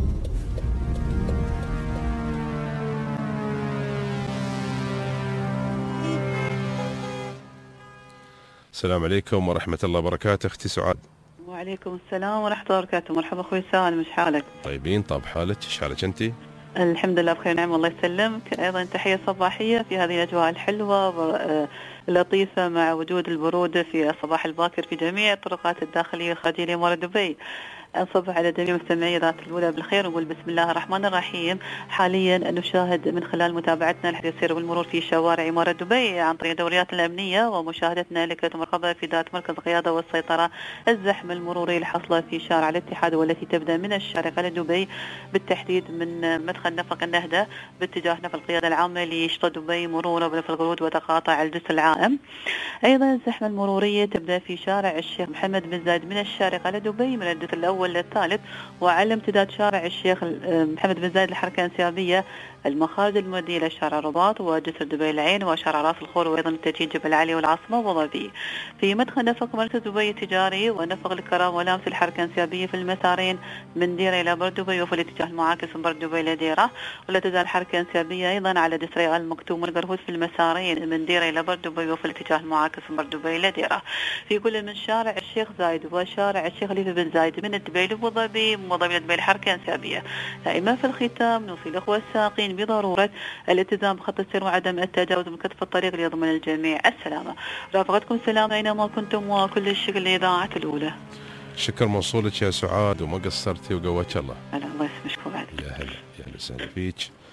السلام عليكم ورحمة الله وبركاته. اختي سعاد. وعليكم السلام ورحمة الله وبركاته. مرحبا اخوي سالم، ايش حالك؟ طيبين، طاب حالك، ايش حالك انتي؟ الحمد لله بخير نعم الله يسلمك. ايضا تحية صباحية في هذه الاجواء الحلوة اللطيفة مع وجود البرودة في الصباح الباكر في جميع الطرقات الداخلية والخارجية لإمارة دبي. نصبح على جميع مستمعي ذات الأولى بالخير ونقول بسم الله الرحمن الرحيم. حاليا نشاهد من خلال متابعتنا الحديث السير والمرور في شوارع إمارة دبي عن طريق الدوريات الأمنية ومشاهدتنا لكرة المراقبة في ذات مركز القيادة والسيطرة الزحمة المروري الحاصلة في شارع الاتحاد، والتي تبدأ من الشارع على دبي بالتحديد من مدخل نفق النهدة باتجاه نفق القيادة العامة لشطة دبي مرورا بنفق الغرود وتقاطع الجسر العائم. أيضا الزحمة المرورية تبدأ في شارع الشيخ محمد بن زايد من الشارق على دبي من الجسر الأول للثالث، وعلى امتداد شارع الشيخ محمد بن زايد الحركة الانسيابية المخارج المؤدية إلى شارع الرباط وجسر دبي العين وشارع راس الخور، وأيضا التجديد جبل علي والعاصمة وظبي. في مدخل نفق مركز دبي التجاري ونفق الكرام ولامس الحركة الانسيابية في المسارين من ديرة إلى بر دبي وفي الاتجاه المعاكس من بر دبي إلى ديرة، ولا تزال الحركة الانسيابية أيضا على جسر المكتوم والقرهوس في المسارين من ديرة إلى بر دبي وفي الاتجاه المعاكس من بر دبي إلى ديرة. في كل من شارع الشيخ زايد وشارع الشيخ خليفة بن زايد من دبي لأبو ظبي وظبي دبي الحركة الانسيابية. دائما في الختام نوصي الأخوة الساقين بضرورة الالتزام بخط السير وعدم التجاوز من كتف الطريق ليضمن الجميع السلامة. رافقتكم سلام أينما كنتم وكل الشكر لإذاعة الأولى. شكر موصولك يا سعاد وما قصرتي وقوتك الله. الله يسمحكم بعد. يا هلا يا هلا وسهلا فيك.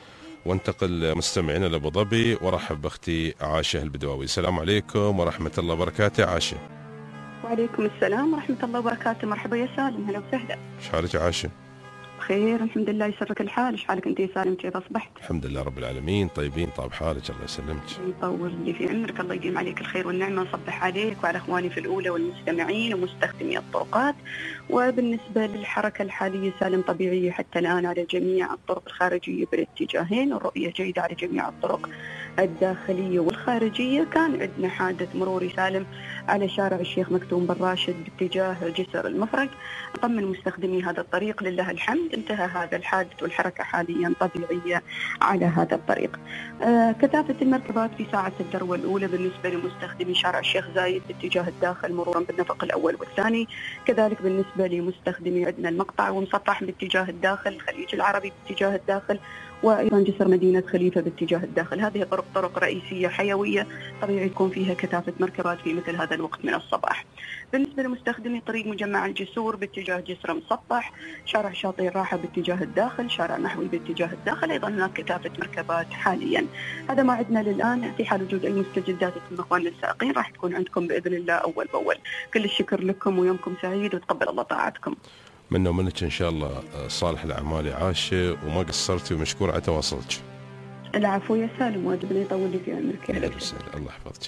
وانتقل مستمعينا لأبو ظبي وارحب باختي عاشة البدواوي. السلام عليكم ورحمة الله وبركاته. عاشة. وعليكم السلام ورحمة الله وبركاته. مرحبا يا سالم، هلا وسهلا. ايش حالك يا عاشة؟ بخير الحمد لله، يسرك الحال. ايش حالك انت يا سالم، كيف اصبحت؟ الحمد لله رب العالمين، طيبين، طاب حالك الله يسلمك. يطول لي في عمرك، الله يديم عليك الخير والنعمة. نصبح عليك وعلى اخواني في الاولى والمستمعين ومستخدمي الطرقات. وبالنسبة للحركة الحالية سالم طبيعية حتى الآن على جميع الطرق الخارجية بالاتجاهين، والرؤية جيدة على جميع الطرق الداخلية والخارجية. كان عندنا حادث مروري سالم على شارع الشيخ مكتوم بن راشد باتجاه جسر المفرق. طمن مستخدمي هذا الطريق لله الحمد انتهى هذا الحادث والحركة حاليا طبيعية على هذا الطريق. كثافة المركبات في ساعة الذروة الأولى بالنسبة لمستخدمي شارع الشيخ زايد باتجاه الداخل مرورا بالنفق الأول والثاني، كذلك بالنسبة لمستخدمي عندنا المقطع ومسطح باتجاه الداخل، الخليج العربي باتجاه الداخل، وأيضا جسر مدينة خليفة باتجاه الداخل. هذه طرق رئيسية حيوية طبيعي تكون فيها كثافة مركبات في مثل هذا الوقت من الصباح. بالنسبة لمستخدمي طريق مجمع الجسور باتجاه جسر مسطح، شارع شاطئ الراحة باتجاه الداخل، شارع محوي باتجاه الداخل، أيضا هناك كثافة مركبات حاليا. هذا ما عندنا للآن. في حال وجود أي مستجدات من أخواننا السائقين راح تكون عندكم بإذن الله أول بأول. كل الشكر لكم ويومكم سعيد وتقبل الله طاعتكم. منا ومنك إن شاء الله صالح الأعمال عاشة وما قصرتي ومشكور على تواصلك. العفو يا سالم، واجبنا يطول لي في عمرك. الله يحفظك.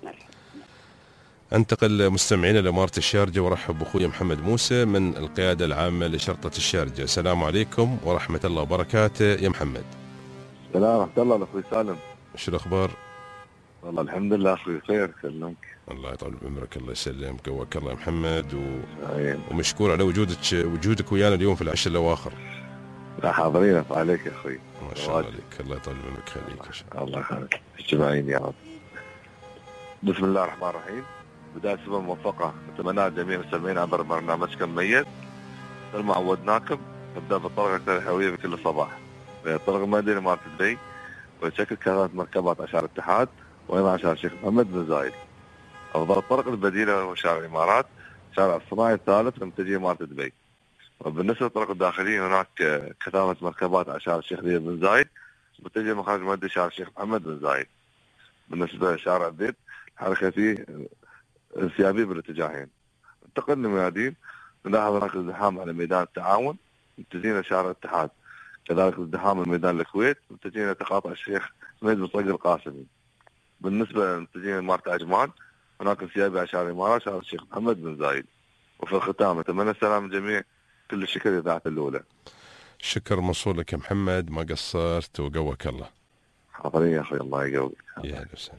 انتقل مستمعينا لإمارة الشارجة ورحب بأخوي محمد موسى من القيادة العامة لشرطة الشارجة. السلام عليكم ورحمة الله وبركاته يا محمد. السلام ورحمة الله أخوي سالم. شو الأخبار؟ والله الحمد لله أخوي بخير. سلمك. الله يطول بعمرك. الله يسلمك. قواك الله يا محمد ومشكور على وجودك ويانا اليوم في العشر الأواخر. لا حاضرين عليك يا أخوي. ما شاء الله عليك. الله يطول بعمرك. خليك. الله يخليك. اجتماعين يا رب. بسم الله الرحمن الرحيم. بداية سبب موفقة نتمنى لجميع المستمعين عبر برنامجكم مميز. مثل ما عودناكم نبدأ بالطرق الحيوية بكل صباح. الطرق المدينة إمارة دبي ويشكل كثافة مركبات على شارع الاتحاد وأيضا على شارع الشيخ محمد بن زايد. أفضل الطرق البديلة هو شارع الإمارات، شارع الصناعي الثالث لمتجه إمارة دبي. وبالنسبة للطرق الداخلية هناك كثافة مركبات على شارع الشيخ خليفة بن زايد متجه مخرج مؤدي شارع الشيخ محمد بن زايد. بالنسبة لشارع الزيت الحركة فيه انسيابية بالاتجاهين. انتقل للميادين نلاحظ هناك ازدحام على ميدان التعاون متجهين لشارع الاتحاد، كذلك ازدحام على ميدان الكويت متجهين لتقاطع الشيخ حميد بن صقر القاسمي. بالنسبة للمتجهين لإمارة عجمان هناك انسيابية على شارع الإمارات شارع الشيخ محمد بن زايد. وفي الختام نتمنى السلام للجميع. كل الشكر لإذاعة الأولى. شكر موصول لك يا محمد، ما قصرت وقواك الله. حاضرين يا أخي. الله يقويك. يا أهلا وسهلا.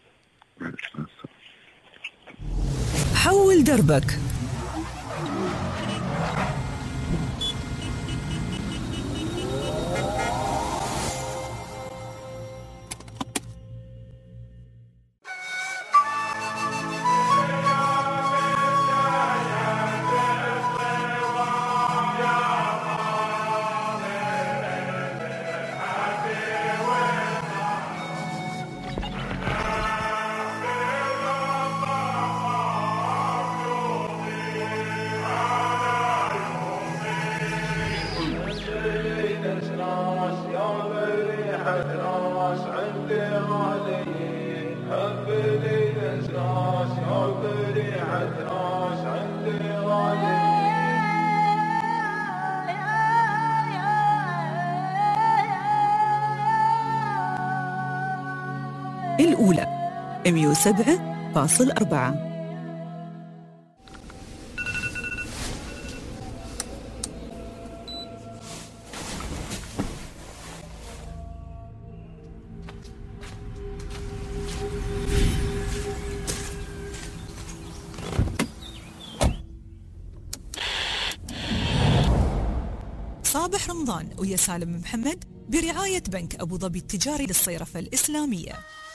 حول دربك. الأولى 107.4. صابح رمضان ويا سالم محمد برعاية بنك أبو ظبي التجاري للصيرفة الإسلامية.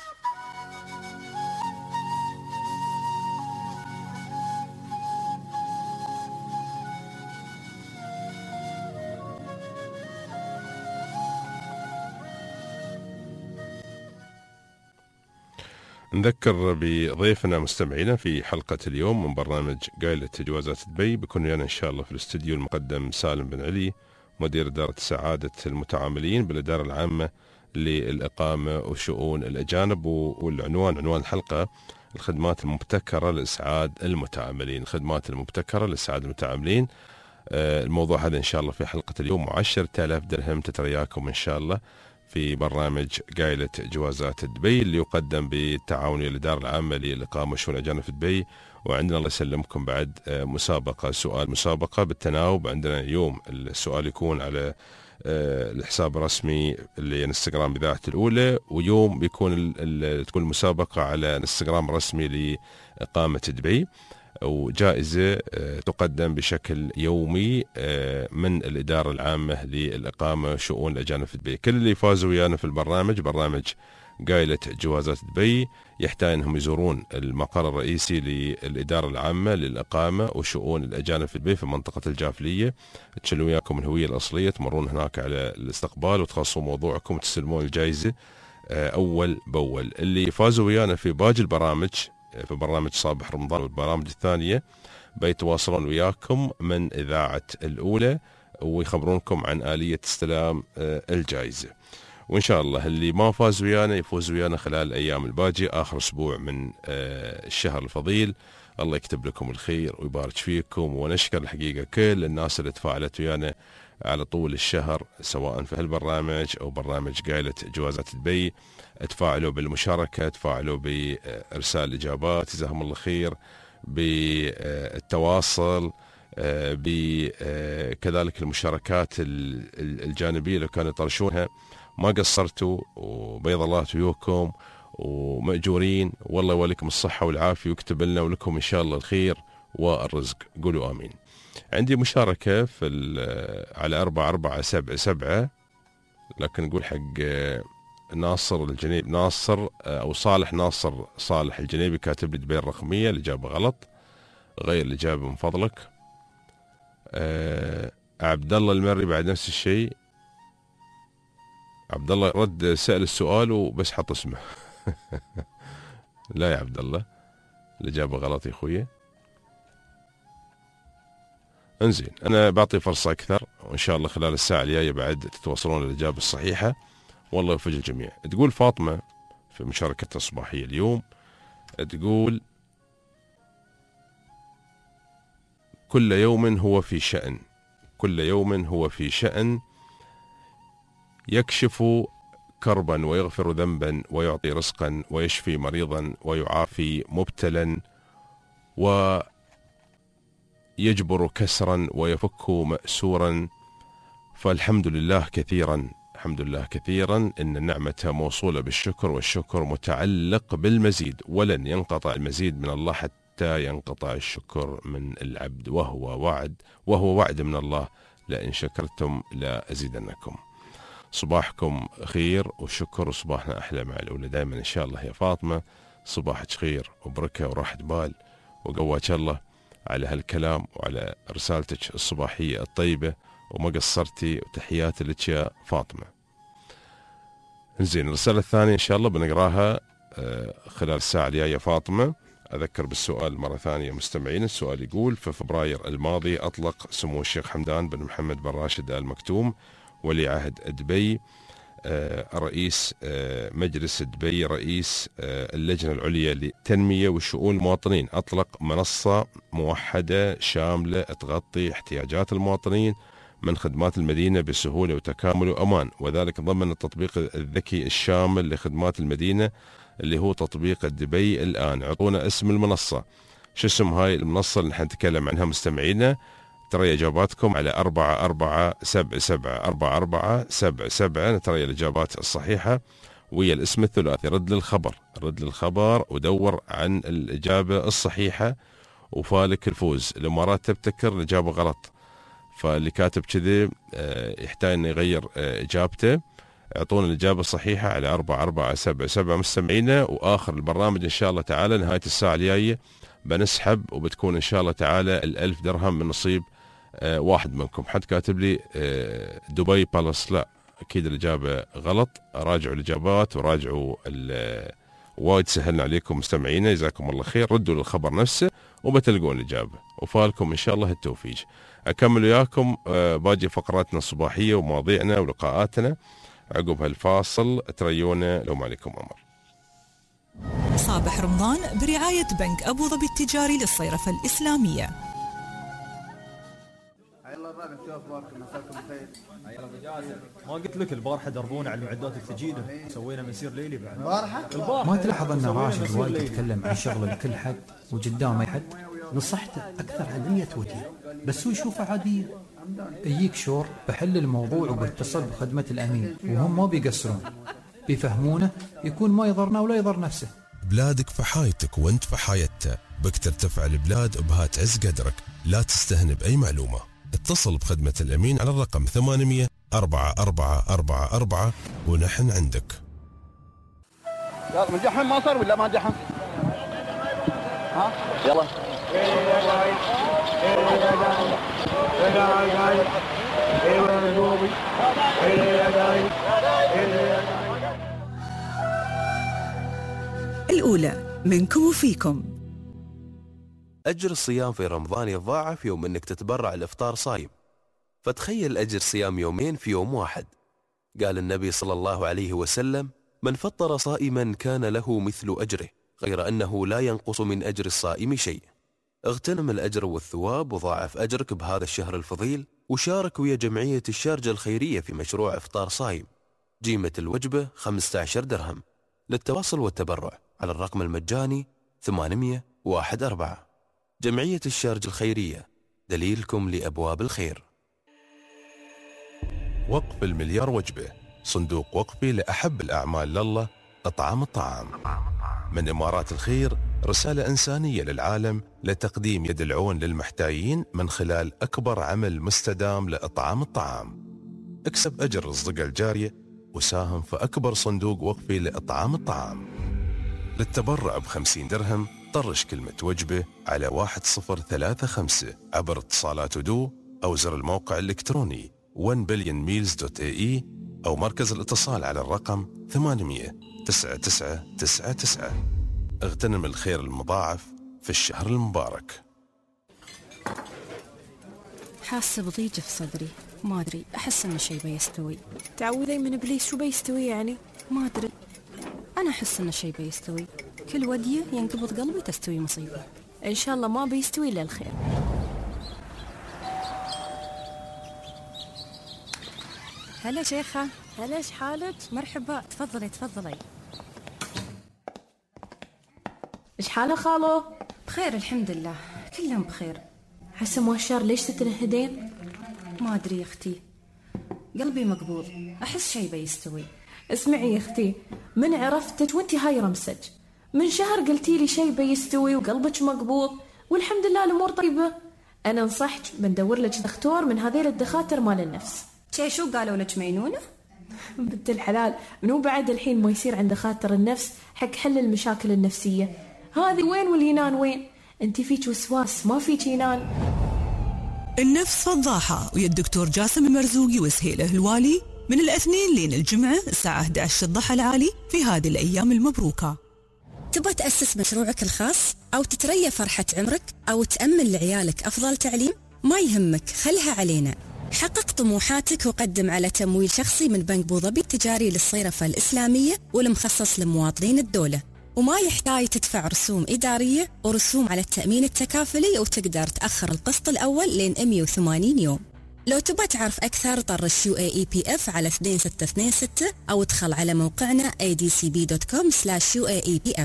نذكر بضيفنا مستمعينا في حلقة اليوم من برنامج قايلة جوازات دبي. بكون ويانا إن شاء الله في الاستديو المقدم سالم بن علي مدير إدارة سعادة المتعاملين بالإدارة العامة للإقامة وشؤون الأجانب. والعنوان عنوان الحلقة الخدمات المبتكرة لإسعاد المتعاملين. الخدمات المبتكرة لإسعاد المتعاملين. الموضوع هذا إن شاء الله في حلقة اليوم 10,000 درهم تترياكم إن شاء الله في برنامج قايلة جوازات دبي اللي يقدم بالتعاون الإدارة العامة للإقامة وشؤون الأجانب في دبي. وعندنا الله يسلمكم بعد سؤال مسابقة بالتناوب. عندنا اليوم السؤال يكون على الحساب الرسمي اللي انستغرام بإذاعة الأولى، ويوم بيكون تكون المسابقة على الانستغرام الرسمي لإقامة دبي، وجائزة تقدم بشكل يومي من الإدارة العامة للإقامة شؤون الأجانب في دبي. كل اللي فازوا ويانا في برنامج قايلة جوازات دبي يحتاج أنهم يزورون المقر الرئيسي للإدارة العامة للإقامة وشؤون الأجانب في دبي في منطقة الجافلية. تشيلون وياكم الهوية الأصلية، تمرون هناك على الاستقبال وتخلصون موضوعكم وتستلمون الجائزة أول بأول. اللي فازوا ويانا في باقي البرامج، في برنامج صباح رمضان والبرامج الثانية، بيتواصلون وياكم من إذاعة الأولى ويخبرونكم عن آلية استلام الجائزة. وإن شاء الله اللي ما فاز ويانا يفوز ويانا خلال الأيام الباقية آخر أسبوع من الشهر الفضيل. الله يكتب لكم الخير ويبارك فيكم. ونشكر الحقيقة كل الناس اللي تفاعلت ويانا على طول الشهر سواء في هالبرنامج أو برنامج قايلة جوازات دبي. تفاعلوا بالمشاركة، تفاعلوا بإرسال الإجابات، جزاهم الله خير، بالتواصل، بكذلك المشاركات الجانبية اللي كانوا يطرشونها. ما قصرتوا وبيض الله ويوكم ومأجورين، والله يوليكم الصحة والعافية ويكتب لنا ولكم إن شاء الله الخير والرزق. قولوا آمين. عندي مشاركة في على 4477، لكن نقول حق ناصر الجنيبي، ناصر أو صالح، ناصر صالح الجنيبي كاتب لي دبي الرقمية، الإجابة غلط، غير الإجابة من فضلك. عبد الله المري بعد نفس الشيء. عبد الله رد سأل السؤال وبس حط اسمه. لا يا عبد الله، الإجابة غلط يا أخوي. انزين، أنا بعطي فرصة أكثر وإن شاء الله خلال الساعة الجاية بعد تتواصلون الإجابة الصحيحة والله يوفق الجميع. تقول فاطمة في مشاركتها الصباحية اليوم، تقول كل يوم هو في شأن، كل يوم هو في شأن، يكشف كربا ويغفر ذنبا ويعطي رزقا ويشفي مريضا ويعافي مبتلا ويجبر كسرا ويفك مأسورا. فالحمد لله كثيرا، الحمد لله كثيرا، إن النعمة موصولة بالشكر والشكر متعلق بالمزيد، ولن ينقطع المزيد من الله حتى ينقطع الشكر من العبد، وهو وعد من الله لئن شكرتم لا أزيدنكم. صباحكم خير وشكر وصباحنا أحلى مع الأولى دائما إن شاء الله يا فاطمة. صباحك خير وبركة وراحة بال وقواك الله على هالكلام وعلى رسالتك الصباحية الطيبة، وما قصرتي، وتحياتي لك يا فاطمة. زين، الرسالة الثانية إن شاء الله بنقراها خلال الساعة الجاية يا فاطمة. أذكر بالسؤال مرة ثانية مستمعين. السؤال يقول: في فبراير الماضي أطلق سمو الشيخ حمدان بن محمد بن راشد آل مكتوم ولي عهد دبي رئيس مجلس دبي رئيس اللجنة العليا للتنمية وشؤون المواطنين، أطلق منصة موحدة شاملة تغطي احتياجات المواطنين من خدمات المدينة بسهولة وتكامل وأمان، وذلك ضمن التطبيق الذكي الشامل لخدمات المدينة اللي هو تطبيق دبي الآن. عطونا اسم المنصة، شو اسم هاي المنصة اللي نتكلم عنها مستمعينا؟ ترى إجاباتكم على 4477 4477 ترى الإجابات الصحيحة ويا الاسم الثلاثي. رد للخبر ودور عن الإجابة الصحيحة وفالك الفوز. لما راد تبتكر الإجابة غلط، فاللي كاتب كذي يحتاج أن يغير إجابته. اعطونا الإجابة الصحيحة على 4477 مستمعينا. وآخر البرنامج إن شاء الله تعالى نهاية الساعة الجاية بنسحب وبتكون إن شاء الله تعالى 1000 درهم من نصيب واحد منكم. حد كاتب لي دبي بالاس، لا أكيد الإجابة غلط. راجعوا الإجابات وراجعوا وايد سهلنا عليكم مستمعينا، جزاكم الله خير. ردوا للخبر نفسه وبتلقون الإجابة وفالكم إن شاء الله التوفيق. أكمل وياكم باقي فقراتنا الصباحية ومواضيعنا ولقاءاتنا عقب هالفاصل. تريونا لو ما عليكم أمر. صباح رمضان برعاية بنك أبو ظبي التجاري للصيرفة الإسلامية. ما قلت لك البارحة دربونا على المعدات الثقيلة وسوينا مسير ليلي بعد البارحة؟ ما تلاحظ أن راشد وايد يتكلم عن شغل لكل حد وقدام أي حد؟ نصحته أكثر عن 100 وجه بس هو يشوفه عادية. يجيك شور بحل الموضوع وبتصل بخدمة الأمين وهم ما بيقصرون، بيفهمونه يكون ما يضرنا ولا يضر نفسه. بلادك في حايتك وانت في حايتها، بك ترتفع البلاد بها تعز قدرك. لا تستهن بأي معلومة، اتصل بخدمة الأمين على الرقم 800 4444 ونحن عندك. يلا منجحهم ما صار ولا ما نجحهم؟ ها يلا. الأولى منكم وفيكم. أجر الصيام في رمضان يتضاعف يوم أنك تتبرع الإفطار صايم، فتخيل أجر صيام يومين في يوم واحد. قال النبي صلى الله عليه وسلم: من فطر صائما كان له مثل أجره، غير أنه لا ينقص من أجر الصائم شيء. اغتنم الأجر والثواب وضاعف أجرك بهذا الشهر الفضيل، وشارك ويا جمعية الشارجة الخيرية في مشروع إفطار صايم. قيمة الوجبة 15 درهم. للتواصل والتبرع على الرقم المجاني 814. جمعية الشارجة الخيرية، دليلكم لأبواب الخير. وقف المليار وجبة، صندوق وقفي لأحب الأعمال لله، إطعام الطعام. من إمارات الخير رسالة إنسانية للعالم لتقديم يد العون للمحتاجين من خلال أكبر عمل مستدام لإطعام الطعام. اكسب أجر الصدقة الجارية وساهم في أكبر صندوق وقفي لإطعام الطعام. للتبرع ب50 درهم طرش كلمة وجبة على 1035 عبر اتصالات ودو أو زر الموقع الإلكتروني 1billionmeals.ae أو مركز الاتصال على الرقم 800 9999. اغتنم الخير المضاعف في الشهر المبارك. حاسة بضيق في صدري، ما أدري، أحس إن شيء بيستوي. تعوذي من إبليس، شو بيستوي يعني؟ ما أدري، أنا أحس إن شيء بيستوي. كل ودية ينقبض قلبي تستوي مصيبة. إن شاء الله ما بيستوي إلا الخير. هلا شيخة. هلا، إيش حالك؟ مرحبا، تفضلي تفضلي. إيش حاله خالو؟ بخير الحمد لله، كلهم بخير. حسه مؤشر، ليش تتنهدين؟ ما أدري يا أختي، قلبي مقبوض، أحس شيء بيستوي. اسمعي يا أختي، من عرفتك وانتي هاي رمسج، من شهر قلتي لي شيء بيستوي وقلبك مقبوض، والحمد لله الأمور طيبة. أنا نصحك بندور لك دكتور من هذيل الدخاتر مال النفس. شو قالوا لك مينونة؟ بنت الحلال، منو بعد الحين ما يصير عند دخاتر النفس حق حل المشاكل النفسية؟ هذه وين والينان وين؟ انتي فيك وسواس، ما فيك ينان. النفس فضاحة، ويا الدكتور جاسم المرزوقي وسهيله الوالي من الاثنين لين الجمعة الساعة 11 الضحى العالي في هذه الأيام المبروكة. تبغى تأسس مشروعك الخاص أو تتريا فرحة عمرك أو تأمن لعيالك أفضل تعليم؟ ما يهمك، خلها علينا. حقق طموحاتك وقدم على تمويل شخصي من بنك بوظبي التجاري للصيرفة الإسلامية والمخصص لمواطنين الدولة، وما يحتاج تدفع رسوم إدارية ورسوم على التأمين التكافلي، وتقدر تأخر القسط الأول لين 180 يوم. لو تبغى تعرف أكثر طرش UAEPF على 2626 أو ادخل على موقعنا adcb.com/UAEPF.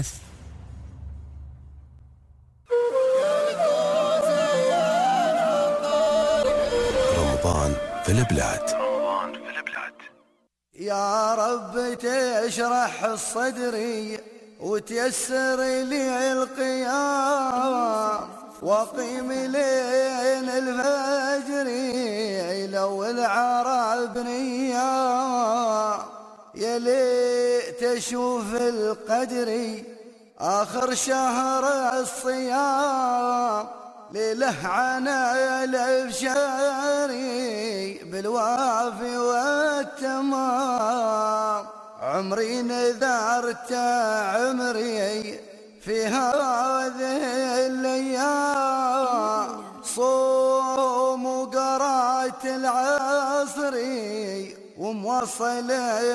رمضان في البلاد. يا رب تشرح الصدري وتيسر لي القيام وقيم لين الفجر لو العرب نيام. يا ليت اشوف القدر اخر شهر الصيام، ليله عنا الابشاري بالوافي والتمام. عمري نذرت عمري في هذه الايام، صوم وقرات العصري وموصل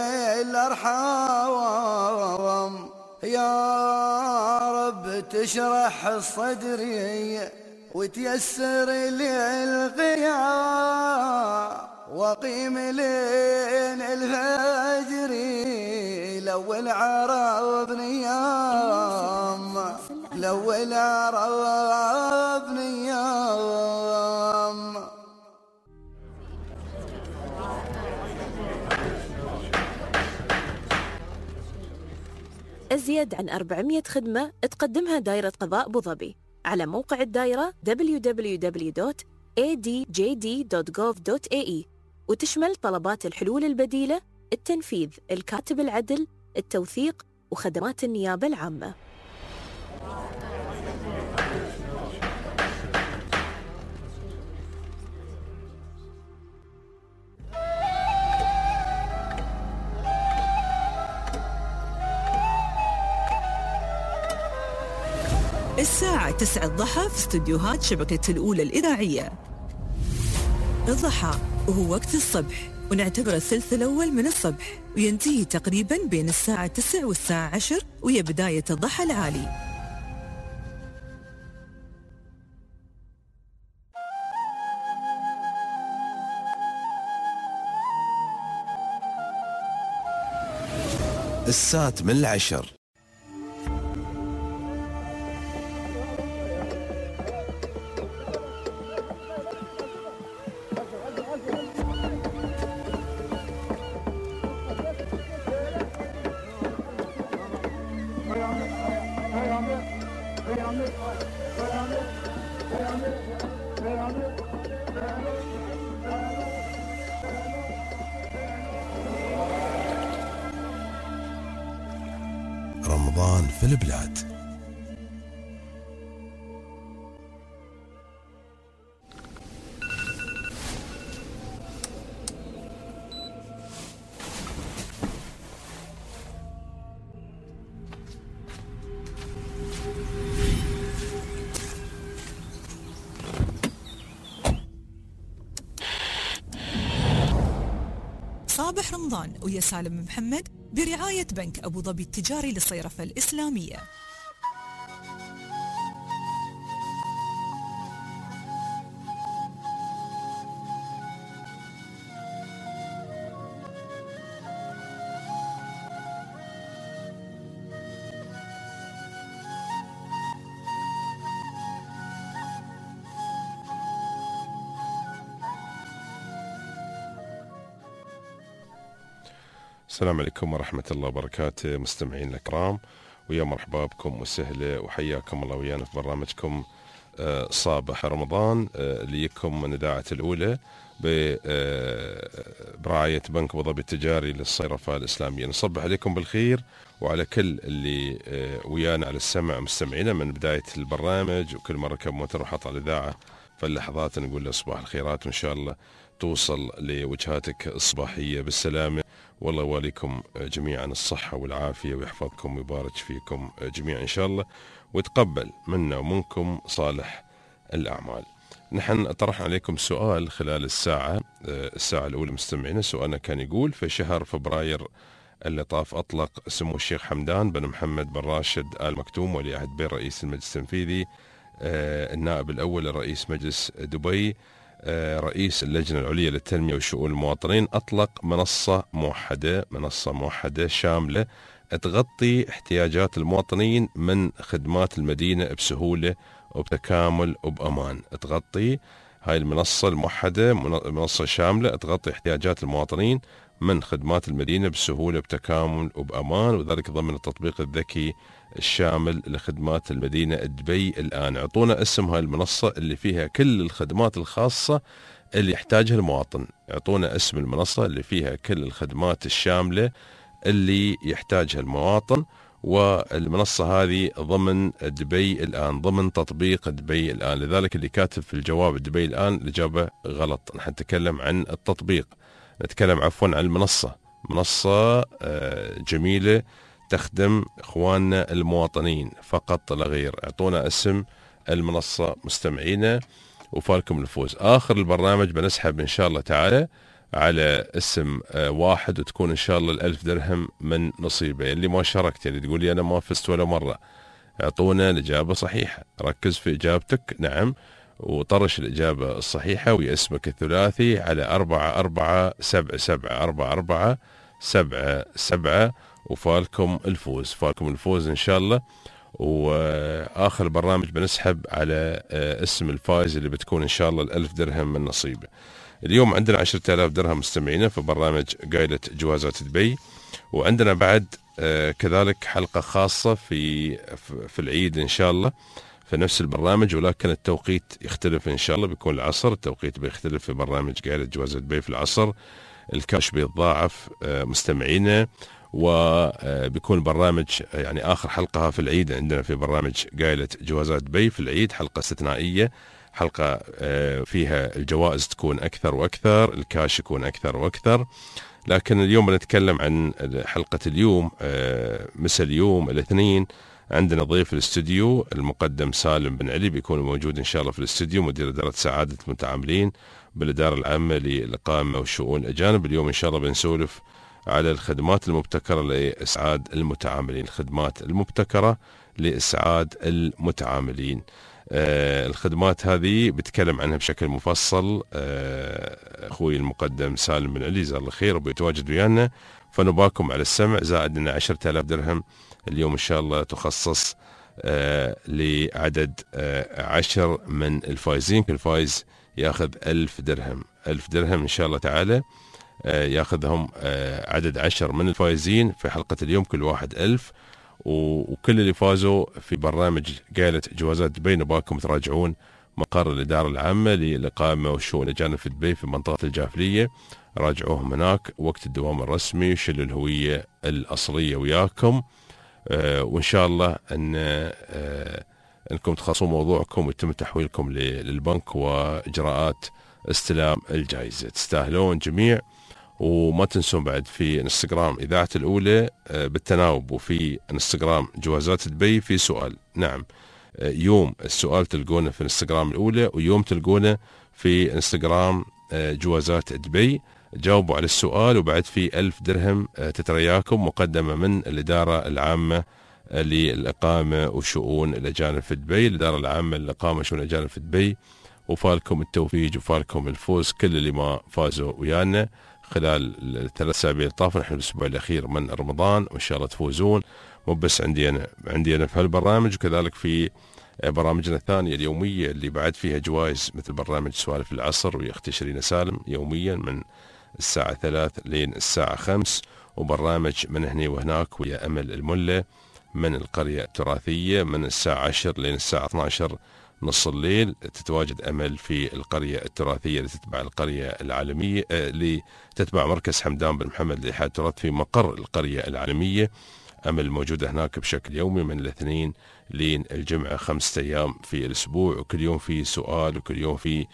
الارحام. يا رب تشرح صدري وتيسر لي القيام وقيم لين الفجر لو العرب نيام، لو العرب نيام. أزيد عن 400 خدمة تقدمها دائرة قضاء أبوظبي على موقع الدائرة www.adjd.gov.ae، وتشمل طلبات الحلول البديلة، التنفيذ، الكاتب العدل، التوثيق، وخدمات النيابة العامة. الساعة 9 الضحى في استديوهات شبكة الأولى الإذاعية. الضحى وهو وقت الصبح، ونعتبر الثلث الأول من الصبح، وينتهي تقريبا بين الساعة 9 والساعة 10، وهي بداية الضحى العالي. السات من 10. رمضان في البلاد. صباح رمضان ويا سالم محمد برعاية بنك أبو ظبي التجاري للصيرفة الإسلامية. السلام عليكم ورحمة الله وبركاته مستمعين الكرام، ويا مرحبا بكم وسهلا وحياكم الله ويانا في برنامجكم صباح رمضان ليكم من إذاعة الأولى برعاية بنك أبو ظبي التجاري للصيرفة الإسلامية. نصبح عليكم بالخير وعلى كل اللي ويانا على السمع مستمعينا من بداية البرنامج، وكل مرة ركب موتر وحط على الإذاعة فاللحظات نقول له صباح الخيرات، وإن شاء الله توصل لوجهاتك الصباحية بالسلامة، والله يواليكم جميعا الصحة والعافية ويحفظكم ويبارك فيكم جميعا إن شاء الله، ويتقبل منا ومنكم صالح الأعمال. نحن طرحنا عليكم سؤال خلال الساعة الأولى مستمعين. سؤالنا كان يقول: في شهر فبراير اللي طاف أطلق سمو الشيخ حمدان بن محمد بن راشد آل مكتوم ولي عهد بين رئيس المجلس التنفيذي النائب الأول لرئيس مجلس دبي رئيس اللجنة العليا للتنمية وشؤون المواطنين، أطلق منصة موحدة شاملة تغطي احتياجات المواطنين من خدمات المدينة بسهولة وبتكامل وبأمان. تغطي هاي المنصة الموحدة منصة شاملة تغطي احتياجات المواطنين من خدمات المدينة بسهولة بتكامل وبأمان، وذلك ضمن التطبيق الذكي الشامل لخدمات المدينة دبي الآن. اعطونا اسم هاي المنصة اللي فيها كل الخدمات الخاصة اللي يحتاجها المواطن. اعطونا اسم المنصة اللي فيها كل الخدمات الشاملة اللي يحتاجها المواطن، والمنصة هذه ضمن دبي الآن، ضمن تطبيق دبي الآن. لذلك اللي كاتب في الجواب دبي الآن الإجابة غلط. نحن نتكلم عن التطبيق، نتكلم عفوا عن المنصة. منصة جميلة تخدم إخواننا المواطنين فقط لا غير. اعطونا اسم المنصة مستمعينا وفالكم الفوز. آخر البرنامج بنسحب إن شاء الله تعالى على اسم واحد، وتكون إن شاء الله 1000 درهم من نصيبه. اللي ما شاركت اللي تقول لي أنا ما فزت ولا مرة، اعطونا الإجابة صحيحة، ركز في إجابتك نعم، وطرش الإجابة الصحيحة واسمك الثلاثي على 4477 وفالكم الفوز. فالكم الفوز إن شاء الله. وآخر البرنامج بنسحب على اسم الفائز اللي بتكون إن شاء الله 1000 درهم من نصيبه. اليوم عندنا 10,000 درهم مستمعينا في برنامج قايلة جوازات دبي، وعندنا بعد كذلك حلقة خاصة في العيد إن شاء الله في نفس البرنامج، ولكن التوقيت يختلف إن شاء الله، بيكون العصر. التوقيت بيختلف في برنامج قايلة جوازات دبي في العصر. الكاش بيتضاعف مستمعينا، وبيكون برنامج يعني آخر حلقة في العيد عندنا في برنامج قايلة جوازات دبي في العيد، حلقة استثنائية، حلقة فيها الجوائز تكون أكثر وأكثر، الكاش يكون أكثر وأكثر. لكن اليوم بنتكلم عن حلقة اليوم، مساء اليوم الاثنين عندنا ضيف الاستوديو المقدم سالم بن علي، بيكون موجود إن شاء الله في الاستوديو، مدير إدارة سعادة المتعاملين بالإدارة العامة للإقامة والشؤون الأجانب. اليوم إن شاء الله بنسولف على الخدمات المبتكرة لإسعاد المتعاملين، الخدمات المبتكرة لإسعاد المتعاملين. الخدمات هذه بتكلم عنها بشكل مفصل أخوي المقدم سالم بن علي جزاه الله خير، وبيتواجد ويانا، فنباكم على السمع. زائد لنا 10,000 درهم اليوم إن شاء الله تخصص لعدد 10 من الفائزين. كل فائز ياخذ 1000 درهم، 1000 درهم إن شاء الله تعالى ياخذهم عدد 10 من الفائزين في حلقة اليوم، كل واحد 1000. وكل اللي فازوا في برنامج قايلة جوازات دبي نباكم تراجعون مقر الإدارة العامة للإقامة والشؤون الأجانب في دبي في منطقة الجافلية، راجعوهم هناك وقت الدوام الرسمي، شلوا الهوية الأصلية وياكم، وإن شاء الله أنكم تخلصون موضوعكم ويتم تحويلكم للبنك وإجراءات استلام الجائزة. تستاهلون جميع. وما تنسون بعد في انستغرام إذاعة الأولى بالتناوب، وفي انستغرام جوازات دبي في سؤال. نعم، يوم السؤال تلقونه في انستغرام الأولى، ويوم تلقونه في انستغرام جوازات دبي. جاوبوا على السؤال، وبعد في 1000 درهم تترياكم مقدمة من الإدارة العامة للإقامة وشؤون الأجانب في دبي، الإدارة العامة للإقامة وشؤون الأجانب في دبي. وفالكم التوفيق وفالكم الفوز كل اللي ما فازوا ويانا خلال ال3 أسابيع الطافة. نحن الأسبوع الأخير من رمضان، وإن شاء الله تفوزون. مو بس عندي أنا في هالبرامج، وكذلك في برامجنا الثانية اليومية اللي بعد فيها جوائز، مثل برنامج سوالف العصر ويا أختي شيرين سالم يوميا من الساعة 3 لين الساعة 5، وبرنامج من هني وهناك ويا أمل الملة من القرية التراثية من الساعة 10 لين الساعة 12 نص الليل. تتواجد أمل في القرية التراثية اللي تتبع القرية العالمية، اللي تتبع مركز حمدان بن محمد لإحياء التراث في مقر القرية العالمية. أمل موجودة هناك بشكل يومي من الاثنين لين الجمعة، 5 أيام في الأسبوع، وكل يوم في سؤال، وكل يوم في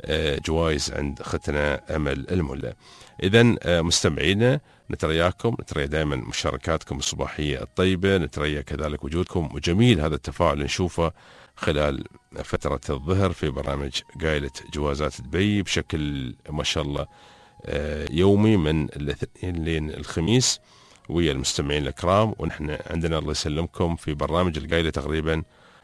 جوائز عند أختنا أمل الملا. إذن مستمعينا نترياكم، نتريا دائما مشاركاتكم الصباحية الطيبة، نتريا كذلك وجودكم، وجميل هذا التفاعل نشوفه خلال فترة الظهر في برنامج قايلة جوازات دبي بشكل ما شاء الله يومي من الاثنين لين الخميس ويا المستمعين الكرام. ونحن عندنا الله يسلمكم في برنامج القايلة تقريبا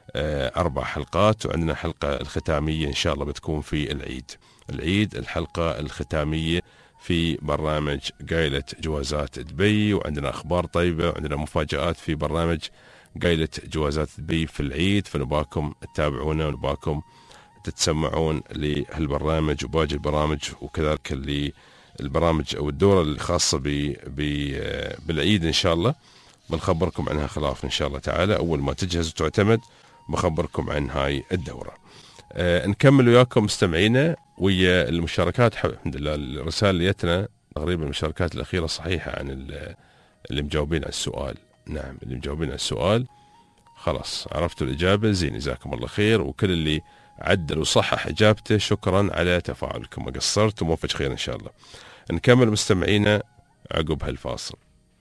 4 حلقات، وعندنا حلقة الختامية إن شاء الله بتكون في العيد الحلقة الختامية في برنامج قايلة جوازات دبي. وعندنا أخبار طيبة، وعندنا مفاجآت في برنامج قايلة جوازات دبي في العيد، فنباكم تتابعونا ونباكم تتسمعون لهالبرنامج وباقي البرامج، وكذلك اللي البرامج أو الدورة الخاصة بالعيد إن شاء الله بنخبركم عنها خلاف إن شاء الله تعالى. أول ما تجهز وتعتمد بخبركم عن هاي الدورة. نكمل وياكم مستمعينا ويا المشاركات. الحمد لله الرسالة اللي جتنا تقريبا المشاركات الأخيرة صحيحة عن اللي مجاوبين على السؤال. نعم، اللي مجاوبين على السؤال خلاص عرفتوا الإجابة، زين جزاكم الله خير. وكل اللي عدل وصحح إجابته شكرا على تفاعلكم، ما قصرت وموفق خير إن شاء الله. نكمل مستمعينا عقب هالفاصل.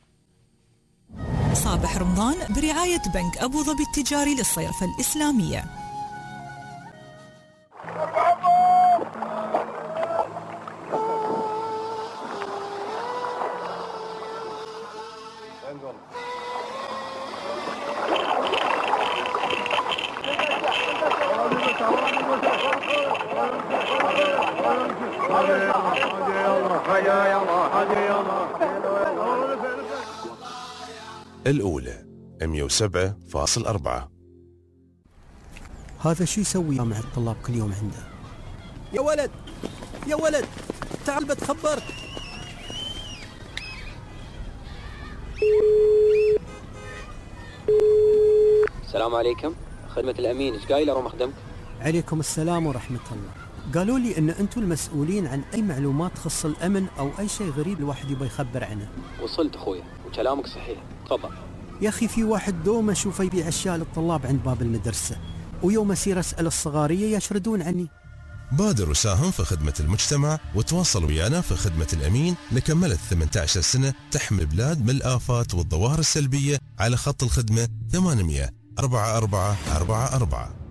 صابح رمضان برعاية بنك أبو ظبي التجاري للصيرفة الإسلامية. الأولى 107.4. هذا شو يسوي مع الطلاب كل يوم عنده؟ يا ولد يا ولد تعال بتخبرك. السلام عليكم، خدمة الأمين، إيش قايل أروم أخدمك؟ عليكم السلام ورحمة الله. قالوا لي ان انتم المسؤولين عن اي معلومات تخص الامن او اي شيء غريب الواحد يبغى يخبر عنه. وصلت اخويا وكلامك صحيح، تفضل. يا اخي في واحد دوم اشوفه يبيع اشياء للطلاب عند باب المدرسه، ويوم اسير اسال الصغاريه يشردون عني. بادر وساهم في خدمة المجتمع وتواصل ويانا في خدمة الأمين لكملت 18 سنة تحمي البلاد من الآفات والظواهر السلبية على خط الخدمة 800 4444.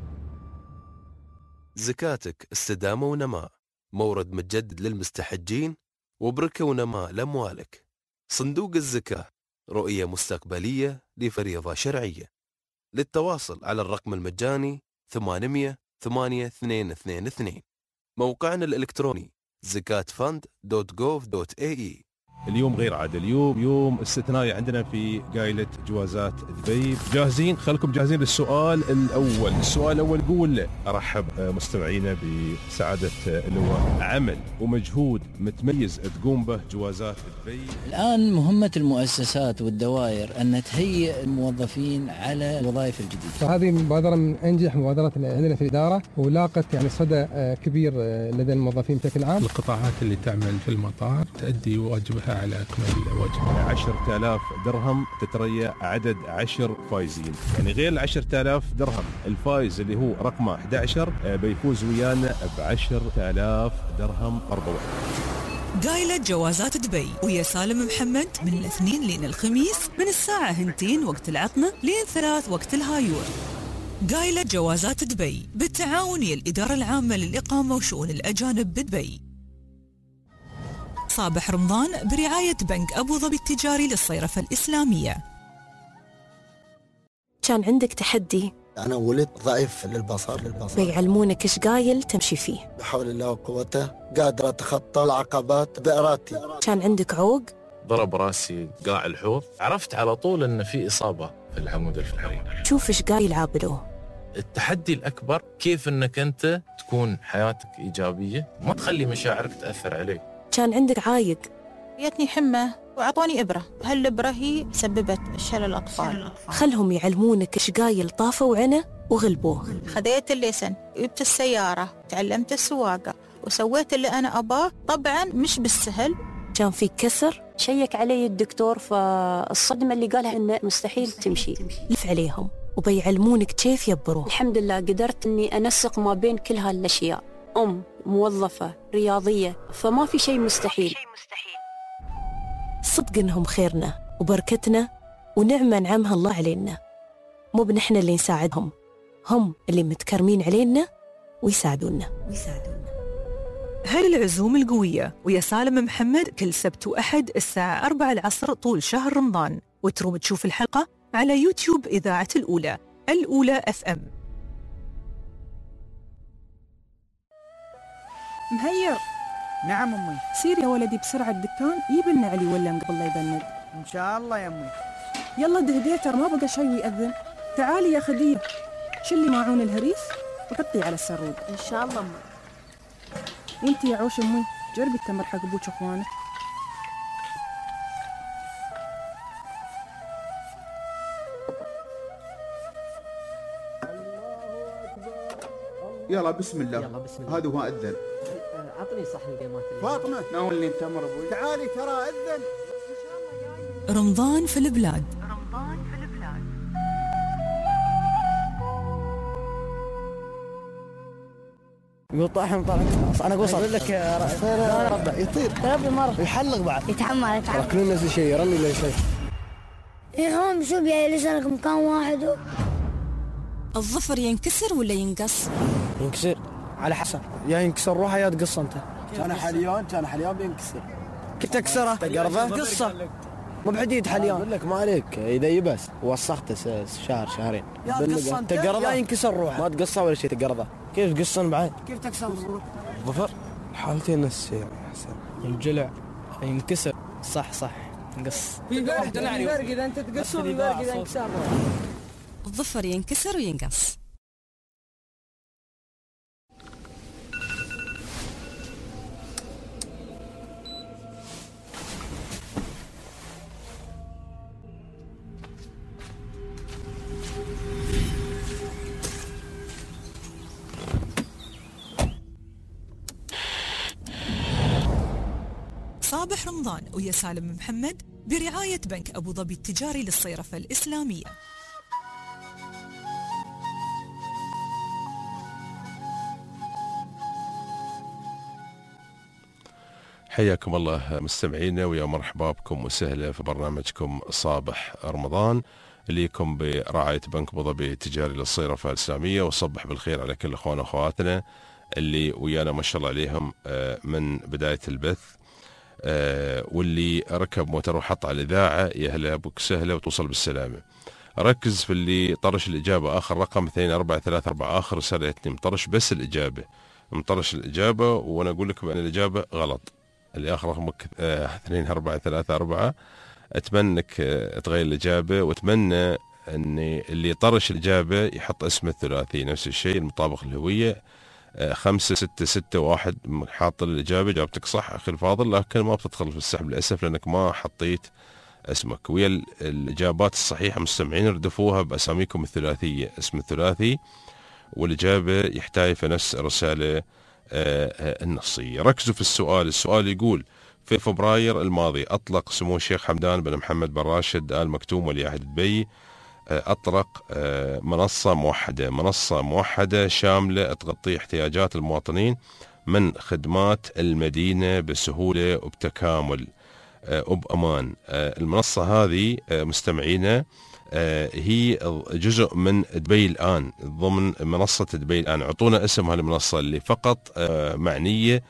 زكاتك استدامة ونماء، مورد متجدد للمستحجين وبركة ونماء لأموالك. صندوق الزكاة، رؤية مستقبلية لفريضة شرعية. للتواصل على الرقم المجاني 800 8222. موقعنا الإلكتروني zakatfund.gov.ae. اليوم غير عادي، اليوم يوم استثنائي عندنا في قايلة جوازات دبي. جاهزين؟ خلكم جاهزين للسؤال الأول. السؤال الأول يقول: أرحب مستمعينا بسعادة اللواء، عمل ومجهود متميز تقوم به جوازات دبي. الآن مهمة المؤسسات والدوائر أن تهيئ الموظفين على الوظائف الجديدة. فهذه مبادرة من أنجح مبادرات عندنا في الإدارة، ولاقت يعني صدى كبير لدى الموظفين بشكل عام. القطاعات اللي تعمل في المطار تؤدي واجبها على أكمل وجه. 10,000 درهم تتريا عدد 10 فايزين، يعني غير 10,000 درهم الفايز اللي هو رقمه 11 بيفوز ويانا ب10,000 درهم ضربة واحدة. قايلة جوازات دبي ويا سالم محمد من الاثنين لين الخميس من الساعة 2 وقت العطمة لين 3 وقت الهايور. قايلة جوازات دبي بالتعاون ويا الإدارة العامة للإقامة وشؤون الأجانب بدبي. صابح رمضان برعاية بنك أبو ظبي التجاري للصيرفة الإسلامية. كان عندك تحدي؟ أنا ولد ضعيف للبصر. بيعلمونك إيش قايل تمشي فيه. بحول الله وقوته قادر أتخطى العقبات بإرادتي. كان عندك عوق؟ ضرب راسي قاع الحوض، عرفت على طول إن في إصابة في العمود الفقري. شوف إيش قايل عابلوه. التحدي الأكبر كيف إنك أنت تكون حياتك إيجابية، ما تخلي مشاعرك تأثر عليك. كان عندك عايق؟ جتني حمى وعطوني إبرة، هالإبرة هي سببت شلل الأطفال. خلهم يعلمونك إيش قايل طافوا عنه وغلبوه. خذيت الليسن، جبت السيارة، تعلمت السواقة وسويت اللي أنا أباه. طبعا مش بالسهل. كان في كسر؟ شيك علي الدكتور، فالصدمة اللي قالها إنه مستحيل تمشي. لف عليهم وبيعلمونك كيف يبروه. الحمد لله قدرت إني أنسق ما بين كل هالأشياء، موظفة رياضية، فما في شيء مستحيل. صدق إنهم خيرنا وبركتنا ونعمة نعمها الله علينا، مو بنحن اللي نساعدهم، هم اللي متكرمين علينا ويساعدونا. هاي العزوم القوية ويا سالم محمد كل سبت وأحد الساعة 4 العصر طول شهر رمضان، وتروم تشوف الحلقة على يوتيوب إذاعة الأولى FM. مهير. نعم أمي. سير يا ولدي بسرعة الدكان، يبن علي ولا قبل لا يبند. إن شاء الله يا أمي. يلا دهدي ترى ما بقى شيء ويأذن. تعالي يا خديجة، شلي ماعون الهريس وحطي على السرود. إن شاء الله أمي. وانتي يا عوش أمي جربي التمر حق أبوك وأخوانك. يلا بسم الله. هذا هو أذن. عطني صحن القيمات. فاطمة ناولني التمر أبوي. تعالي ترى أذن. رمضان في البلاد. يقول طاحن طلعت انا قصر اقول لك يطير طيب مره يحلق بعد يتحمر ركلوا نزل شيء رمي له شيء. هم شو بيجلس لك مكان واحد. الظفر ينكسر ولا ينقص؟ ينكسر على حسب، يا ينكسر روحه يا تقص انت. كان حليان بينكسر. كنت اكسره تقرضه قصه مو بحديد حليان. اقول لك ما عليك اذا يبس وسخته شهرين يا تقصه انت يا ينكسر روحه. ما تقصه ولا شيء تقرضه. كيف تقصن بعد؟ كيف تكسر الظروف؟ ظفر حالتين نفس يا حسن. ينجلع ينكسر. صح نقص في فرق اذا انت تقصه في فرق اذا انكسر. الظفر ينكسر وينقص. صابح رمضان ويا سالم محمد برعاية بنك أبو ظبي التجاري للصيرفة الإسلامية. حياكم الله مستمعينا، ويا مرحبا بكم وسهلا في برنامجكم صابح رمضان اللي يكون برعاية بنك أبو ظبي التجاري للصيرفة الإسلامية. وصبح بالخير على كل أخوان وأخواتنا اللي ويانا ما شاء الله عليهم من بداية البث، واللي ركب موتر وحط على الإذاعة يا هلا بك سهلة وتوصل بالسلامة. ركز في اللي طرش الإجابة آخر رقم 2434 آخر رسالتني مطرش بس الإجابة، مطرش الإجابة وأنا أقول لكم أن الإجابة غلط. اللي آخر رقمك 2434 أتمنى أنك تغير الإجابة، وأتمنى أن اللي طرش الإجابة يحط اسم الثلاثي نفس الشيء المطابق للهوية 5661 حاط الإجابة جابتك صح أخي الفاضل، لكن ما بتدخل في السحب للأسف لأنك ما حطيت اسمك. ويا الإجابات الصحيحة مستمعين ردفوها بأساميكم الثلاثية، اسم الثلاثي والإجابة يحتاج في نفس الرسالة النصية. ركزوا في السؤال. السؤال يقول: في فبراير الماضي أطلق سمو الشيخ حمدان بن محمد بن راشد آل مكتوم ولي عهد دبي أطلق منصة موحدة شاملة تغطي احتياجات المواطنين من خدمات المدينة بسهولة وبتكامل وبأمان. المنصة هذه مستمعينا هي جزء من دبي الآن، ضمن منصة دبي الآن. اعطونا اسم هالمنصة اللي فقط معنية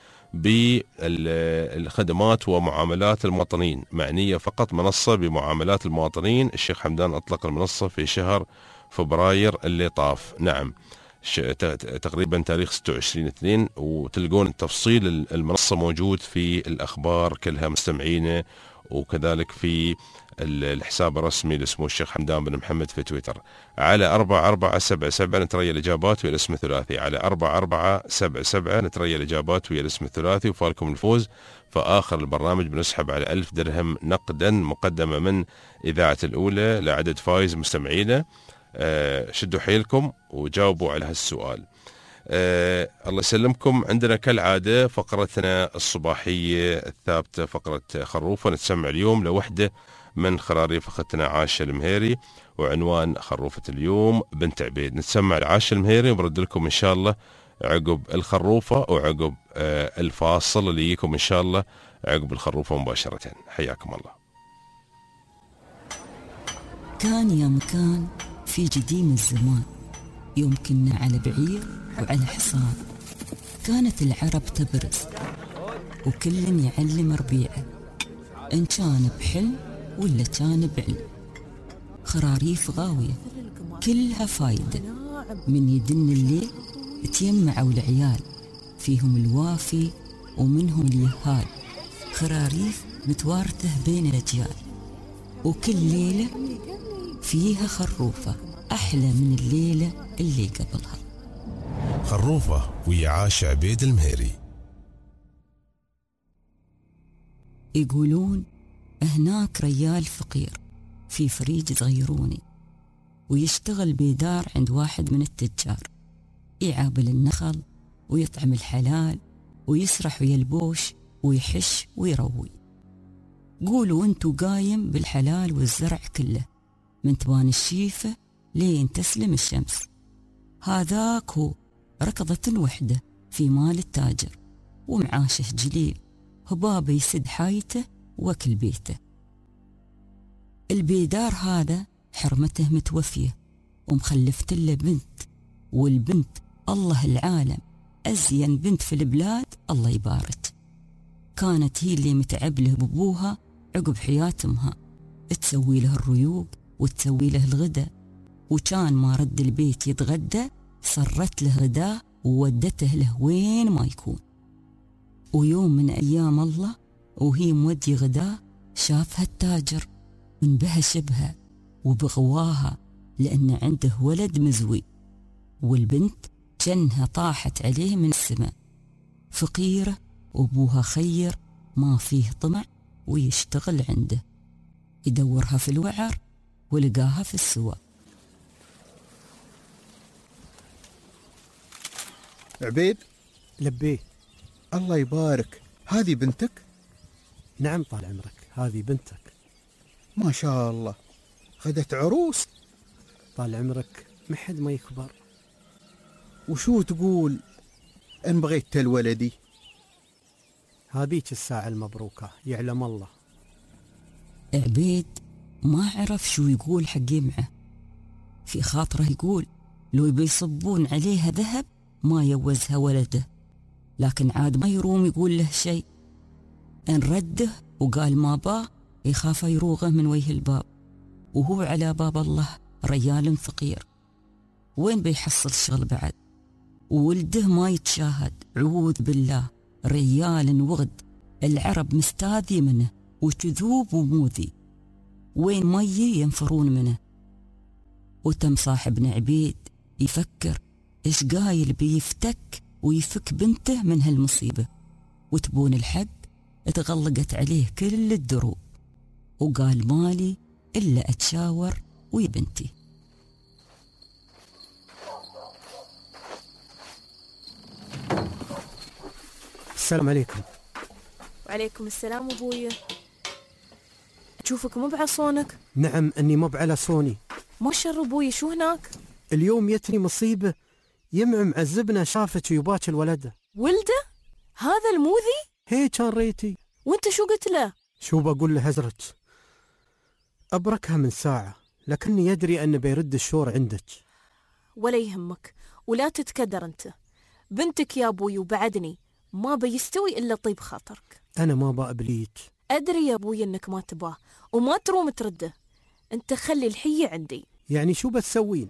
بالخدمات ومعاملات المواطنين، معنية فقط منصة بمعاملات المواطنين. الشيخ حمدان أطلق المنصة في شهر فبراير اللي طاف، نعم تقريبا تاريخ 26/2، وتلقون التفصيل المنصة موجود في الأخبار كلها مستمعينه، وكذلك في الحساب الرسمي لسمو الشيخ حمدان بن محمد في تويتر. على 4477 نتريا الإجابات ويا الاسم الثلاثي، على 4477 نتريا الإجابات ويا الاسم الثلاثي، وفالكم الفوز. فآخر البرنامج بنسحب على 1000 درهم نقدا مقدمة من إذاعة الأولى لعدد فايز مستمعينا. شدوا حيلكم وجاوبوا على هالسؤال. الله يسلمكم. عندنا كالعادة فقرتنا الصباحية الثابتة، فقرة خروفة، نتسمع اليوم لوحدة من خراريف أختنا عاشة المهيري، وعنوان خروفة اليوم بنت عبيد. نتسمع لعاشة المهيري ونرد لكم إن شاء الله عقب الخروفة وعقب الفاصل اللي يجيكم إن شاء الله عقب الخروفة مباشرة. حياكم الله. كان يا مكان في قديم الزمان، يوم كنا على بعير وعلى حصان، كانت العرب تبرز وكل يعلم ربيعه، إن كان بحلم ولا كان بعلم. خراريف غاوية كلها فايدة، من يدن الليل تيمعوا العيال، فيهم الوافي ومنهم اليهال. خراريف متوارثة بين الأجيال، وكل ليلة فيها خروفة أحلى من الليلة اللي قبلها. خروفة ويا عاشة عبيد المهيري. يقولون هناك ريال فقير في فريج صغيروني، ويشتغل بيدار عند واحد من التجار، يعابل النخل ويطعم الحلال ويسرح ويلبوش ويحش ويروي. قولوا انتو قايم بالحلال والزرع كله، من تبان الشيفة لين تسلم الشمس. هذاك هو ركضة وحدة في مال التاجر، ومعاشه جليل هبابه يسد حايته وكل بيته. البيدار هذا حرمته متوفية ومخلفت له بنت، والبنت الله العالم أزين بنت في البلاد الله يبارك. كانت هي اللي متعب له بابوها عقب حياة امها، تسوي له الريوق وتسوي له الغدا، وكان ما رد البيت يتغدى صرت له غداه وودته له وين ما يكون. ويوم من أيام الله وهي مودي غداه شافها التاجر، وانبهش بها وبغواها لأن عنده ولد مزوي، والبنت جنها طاحت عليه من السماء. فقيرة وابوها خير ما فيه طمع ويشتغل عنده، يدورها في الوعر ولقاها في السواق. عبيد؟ لبيه. الله يبارك، هذه بنتك؟ نعم طال عمرك، هذه بنتك. ما شاء الله، خذت عروس. طال عمرك ما حد ما يكبر. وشو تقول ان بغيت الولدي؟ هذيك الساعة المبروكة يعلم الله. عبيد ما عرف شو يقول حق يمعه، في خاطره يقول لو بيصبون عليها ذهب ما يوزها ولده، لكن عاد ما يروم يقول له شيء. ان رده وقال ما باه يخاف يروغه من وجه الباب، وهو على باب الله ريال فقير، وين بيحصل شغل بعد؟ وولده ما يتشاهد، عوذ بالله، ريال وغد العرب مستاذي منه وكذوب وموذي، وين مي ينفرون منه. وتم صاحبنا عبيد يفكر إيش قايل بيفتك ويفك بنته من هالمصيبة، وتبون الحق اتغلقت عليه كل الدروب، وقال مالي إلا أتشاور ويا بنتي. السلام عليكم. وعليكم السلام أبويا. أشوفك مو بعصونك. نعم أني مو على صوني. ما شر أبويا، شو هناك؟ اليوم يتني مصيبة، يمعم عزبنا شافك ويباك الولدة. ولده؟ هذا الموذي؟ هي كان ريتي. وانت شو قلت له؟ شو بقول له هزرك؟ أبركها من ساعة، لكني يدري أن بيرد الشور عندك. ولا يهمك، ولا تتكدر انت. بنتك يا أبوي وبعدني ما بيستوي إلا طيب خاطرك. أنا ما بقبليك. أدري يا أبوي أنك ما تباه وما تروم ترده، أنت خلي الحية عندي. يعني شو بتسوين؟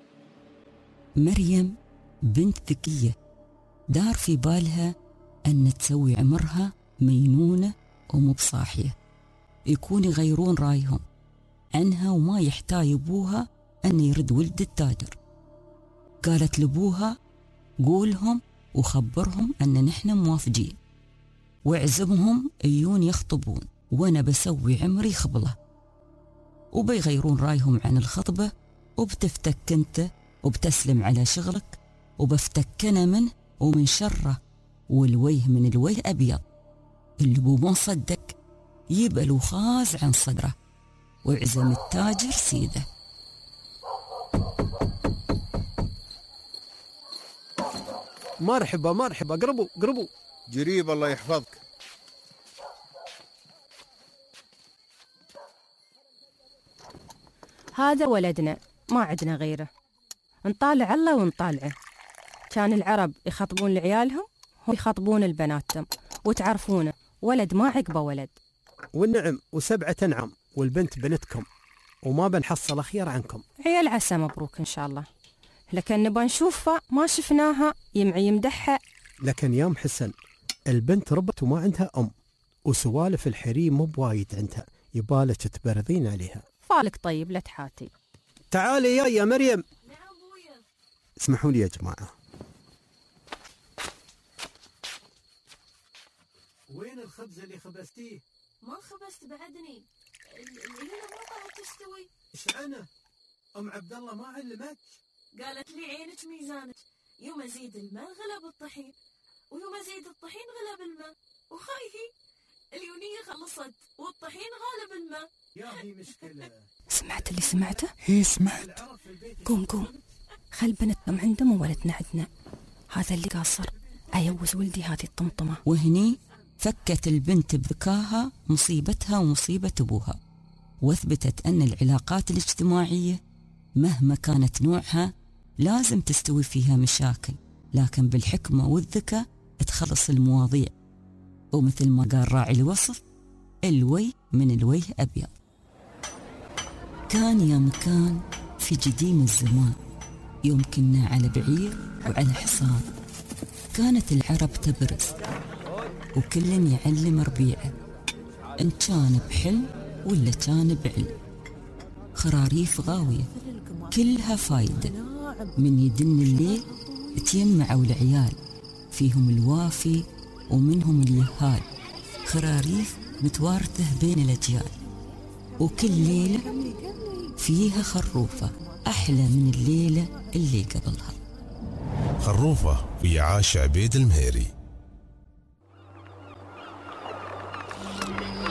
مريم بنت ذكية، دار في بالها أن تسوي عمرها مينونة ومو بصاحية، يكون يغيرون رايهم عنها وما يحتاج أبوها أن يرد ولد التاجر. قالت لأبوها قولهم وخبرهم أن نحن موافقين، واعزمهم يجون يخطبون، وأنا بسوي عمري خبلة، وبيغيرون رايهم عن الخطبة، وبتفتك انت وبتسلم على شغلك، وبفتكنا منه ومن شره، والويه من الويه أبيض. اللي بو ما صدق يبقى له خاز عن صدره، وعزم التاجر سيده. مرحبا مرحبا، قربوا قربوا. قريب الله يحفظك. هذا ولدنا ما عندنا غيره، نطالع الله ونطالعه. كان العرب يخطبون لعيالهم هم يخطبون لبناتهم، وتعرفونه ولد ما عقبه ولد. والنعم، وسبعة أنعام، والبنت بنتكم، وما بنحصل خير عنكم. عيال عسى مبروك إن شاء الله، لكن نبغى نشوفها ما شفناها يمعي يمدحها. لكن يا حسن، البنت ربت وما عندها أم، وسوالف الحريم مو بوايد عندها، يبالك تبرذين عليها. فالك طيب لا تحاتي. تعالي يا مريم. نعم ابويا. اسمحوا لي يا جماعة. وين الخبز اللي خبزتيه؟ ما خبزت بعدني، الهيلة ما طلعت تستوي. ايش عنه؟ ام عبد الله ما علمك؟ قالت لي عينك ميزانك، يوم ازيد الماء غلب الطحين، ويوم ازيد الطحين غلب الماء، وخايفي اليونية خلصت والطحين غالب الماء. يا هي مشكلة. سمعت اللي سمعته؟ هي سمعت. قوم قوم، خل بنتنا عندهم وولدنا عندنا، هذا اللي قاصر أيوز ولدي هذه الطمطمة. وهني فكت البنت بذكاها مصيبتها ومصيبة أبوها، واثبتت أن العلاقات الاجتماعية مهما كانت نوعها لازم تستوي فيها مشاكل، لكن بالحكمة والذكاء تخلص المواضيع. ومثل ما قال راعي الوصف، الوي من الويه أبيض. كان يا مكان في قديم الزمان، يوم كنا على بعير وعلى حصان، كانت العرب تبرز وكل يعلم ربيعه، إن كان بحلم ولا كان بعلم. خراريف غاوية كلها فايدة، من يدن الليل تيمعوا العيال، فيهم الوافي ومنهم اليهال. خراريف متوارثة بين الأجيال، وكل ليلة فيها خروفة أحلى من الليلة اللي قبلها. خروفة ويا عاش عبيد المهيري.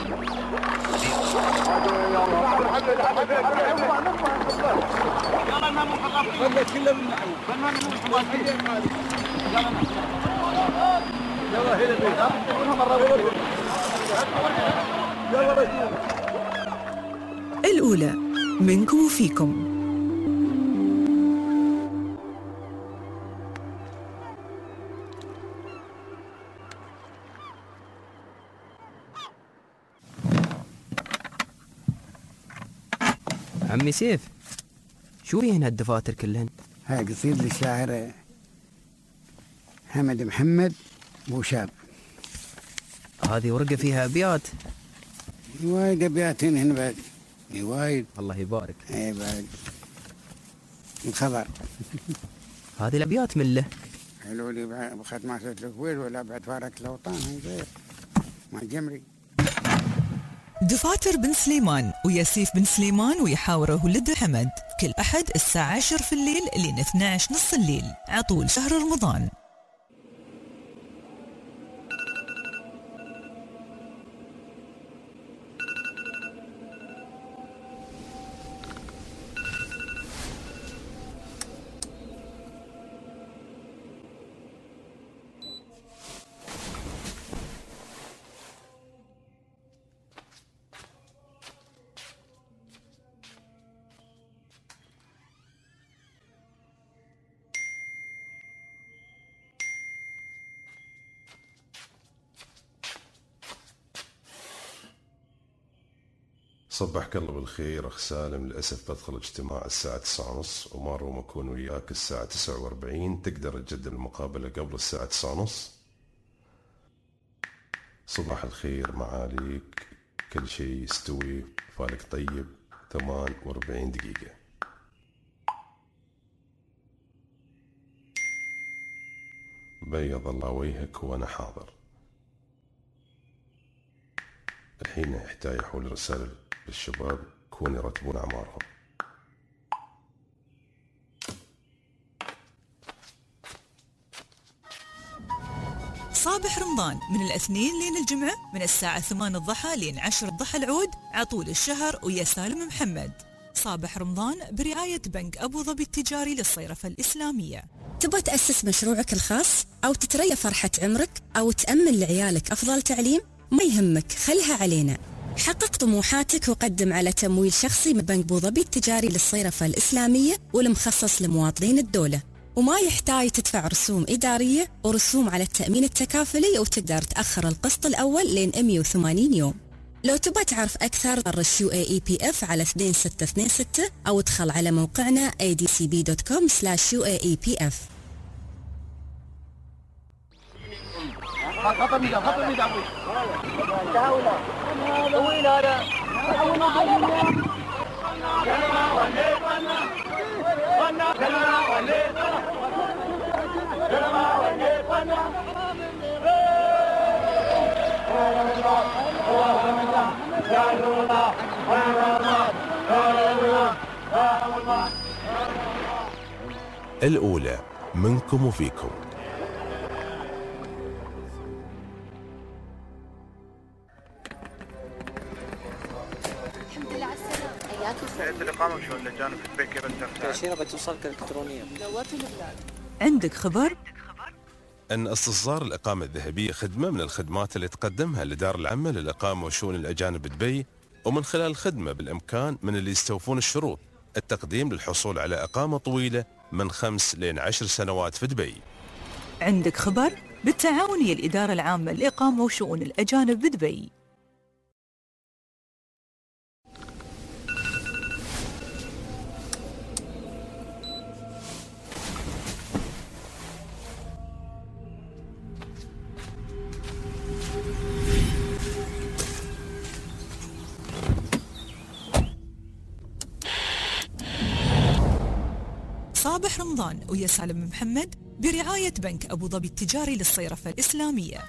الأولى منكم وفيكم. عمي سيف، شو فيهن هالدفاتر كلهن؟ هاي قصيدة للشاعر حمد محمد بوشاب. هذه ورقة فيها أبيات. وايد أبيات هن بعد، وايد. الله يبارك. اي بعد الخبر. هذه الأبيات من له. حلو لي بخد ما سويت الكويت ولا بعد فارق الأوطان، هاي غير مع الجمري. دفاتر بن سليمان وياسيف بن سليمان ويحاوره ولد حمد كل أحد الساعة 10 في الليل لين 12 نص الليل عطول شهر رمضان. صبحك الله بالخير أخ سالم. للأسف بدخل اجتماع الساعة 9:30 وما روم أكون وياك الساعة 49. تقدر تجدد المقابلة قبل الساعة 9:30؟ صباح الخير معاليك، كل شيء يستوي، فالك طيب. 48 دقيقة. بيض الله وجهك وأنا حاضر. الحين يحتاج يحول رسالة للشباب كون يرتبون أعمارهم. صابح رمضان من الاثنين لين الجمعة من الساعة 8 الضحى لين 10 الضحى العود عطول الشهر ويا سالم محمد. صابح رمضان برعاية بنك أبو ظبي التجاري للصيرفة الإسلامية. تبغى تأسس مشروعك الخاص أو تتريى فرحة عمرك أو تأمن لعيالك أفضل تعليم؟ ما يهمك، خلها علينا. حقق طموحاتك وقدم على تمويل شخصي من بنك أبو ظبي التجاري للصيرفة الإسلامية والمخصص لمواطنين الدولة، وما يحتاج تدفع رسوم إدارية ورسوم على التأمين التكافلي، وتقدر تأخر القسط الأول لين 180 يوم. لو تبغى تعرف أكثر طرش UAEPF على 2626 أو ادخل على موقعنا adcb.com/UAEPF. الأولى منكم وفيكم. الحمد لله على السلامة. حياكم. سعيد الإقامة وشو الأجانب في البيت كيف الترتاح؟ تأشيرة بتوصلك إلكترونيا. نورت البلاد. عندك خبر؟ أن استصدار الإقامة الذهبية خدمة من الخدمات اللي تقدمها الإدارة العامة للإقامة وشؤون الأجانب بدبي، ومن خلال الخدمة بالإمكان من اللي يستوفون الشروط التقديم للحصول على إقامة طويلة من 5 لين 10 سنوات في دبي. عندك خبر؟ بالتعاون ويا الإدارة العامة للإقامة وشؤون الأجانب بدبي. صابح رمضان ويا سالم محمد برعاية بنك أبو ظبي التجاري للصيرفة الإسلامية.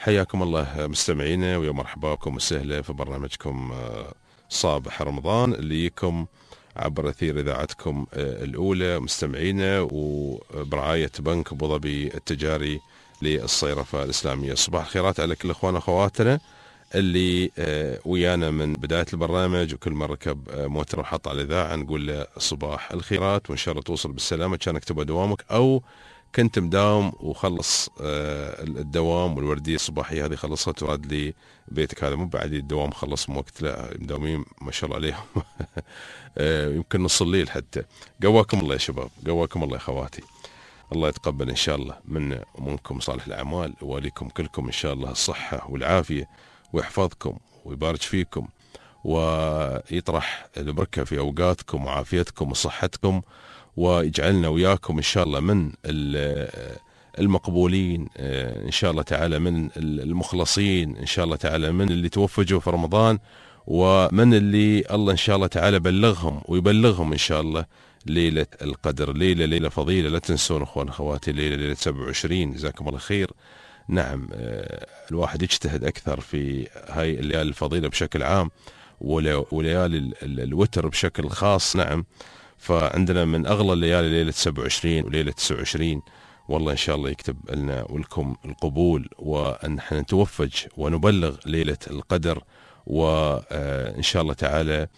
حياكم الله مستمعينا، ويا مرحبا بكم وسهلا في برنامجكم صباح رمضان اللي يكم عبر أثير إذاعتكم الأولى مستمعينا، وبرعاية بنك أبو ظبي التجاري للصيرفة الإسلامية. صباح الخيرات على كل أخوان أخواتنا اللي ويانا من بداية البرنامج، وكل ما ركب موتر وحط على الإذاعة نقول له صباح الخيرات، وإن شاء الله توصل بالسلامة. كانك تبغى دوامك أو كنت مداوم وخلص الدوام والوردية الصباحية هذه خلصها تراد لي بيتك، هذا مو بعد الدوام خلص من وقت، لا مداومين ما شاء الله عليهم يمكن نص الليل حتى. قواكم الله يا شباب، قواكم الله يا خواتي، الله يتقبل إن شاء الله من ومنكم صالح الأعمال، ووليكم كلكم إن شاء الله الصحة والعافية، ويحفظكم ويبارك فيكم، ويطرح البركة في أوقاتكم وعافيتكم وصحتكم، ويجعلنا وياكم إن شاء الله من المقبولين إن شاء الله تعالى، من المخلصين إن شاء الله تعالى، من اللي توفجوا في رمضان، ومن اللي الله إن شاء الله تعالى بلغهم ويبلغهم إن شاء الله ليلة القدر. ليلة فضيلة، لا تنسون أخوان أخواتي، ليلة 27 جزاكم الله خير. نعم الواحد يجتهد أكثر في هاي الليالي الفضيلة بشكل عام، وليالي الوتر بشكل خاص. نعم فعندنا من أغلى الليالي ليلة 27 وليلة 29، والله إن شاء الله يكتب لنا ولكم القبول، وأن نحن نتوفج ونبلغ ليلة القدر، وإن شاء الله تعالى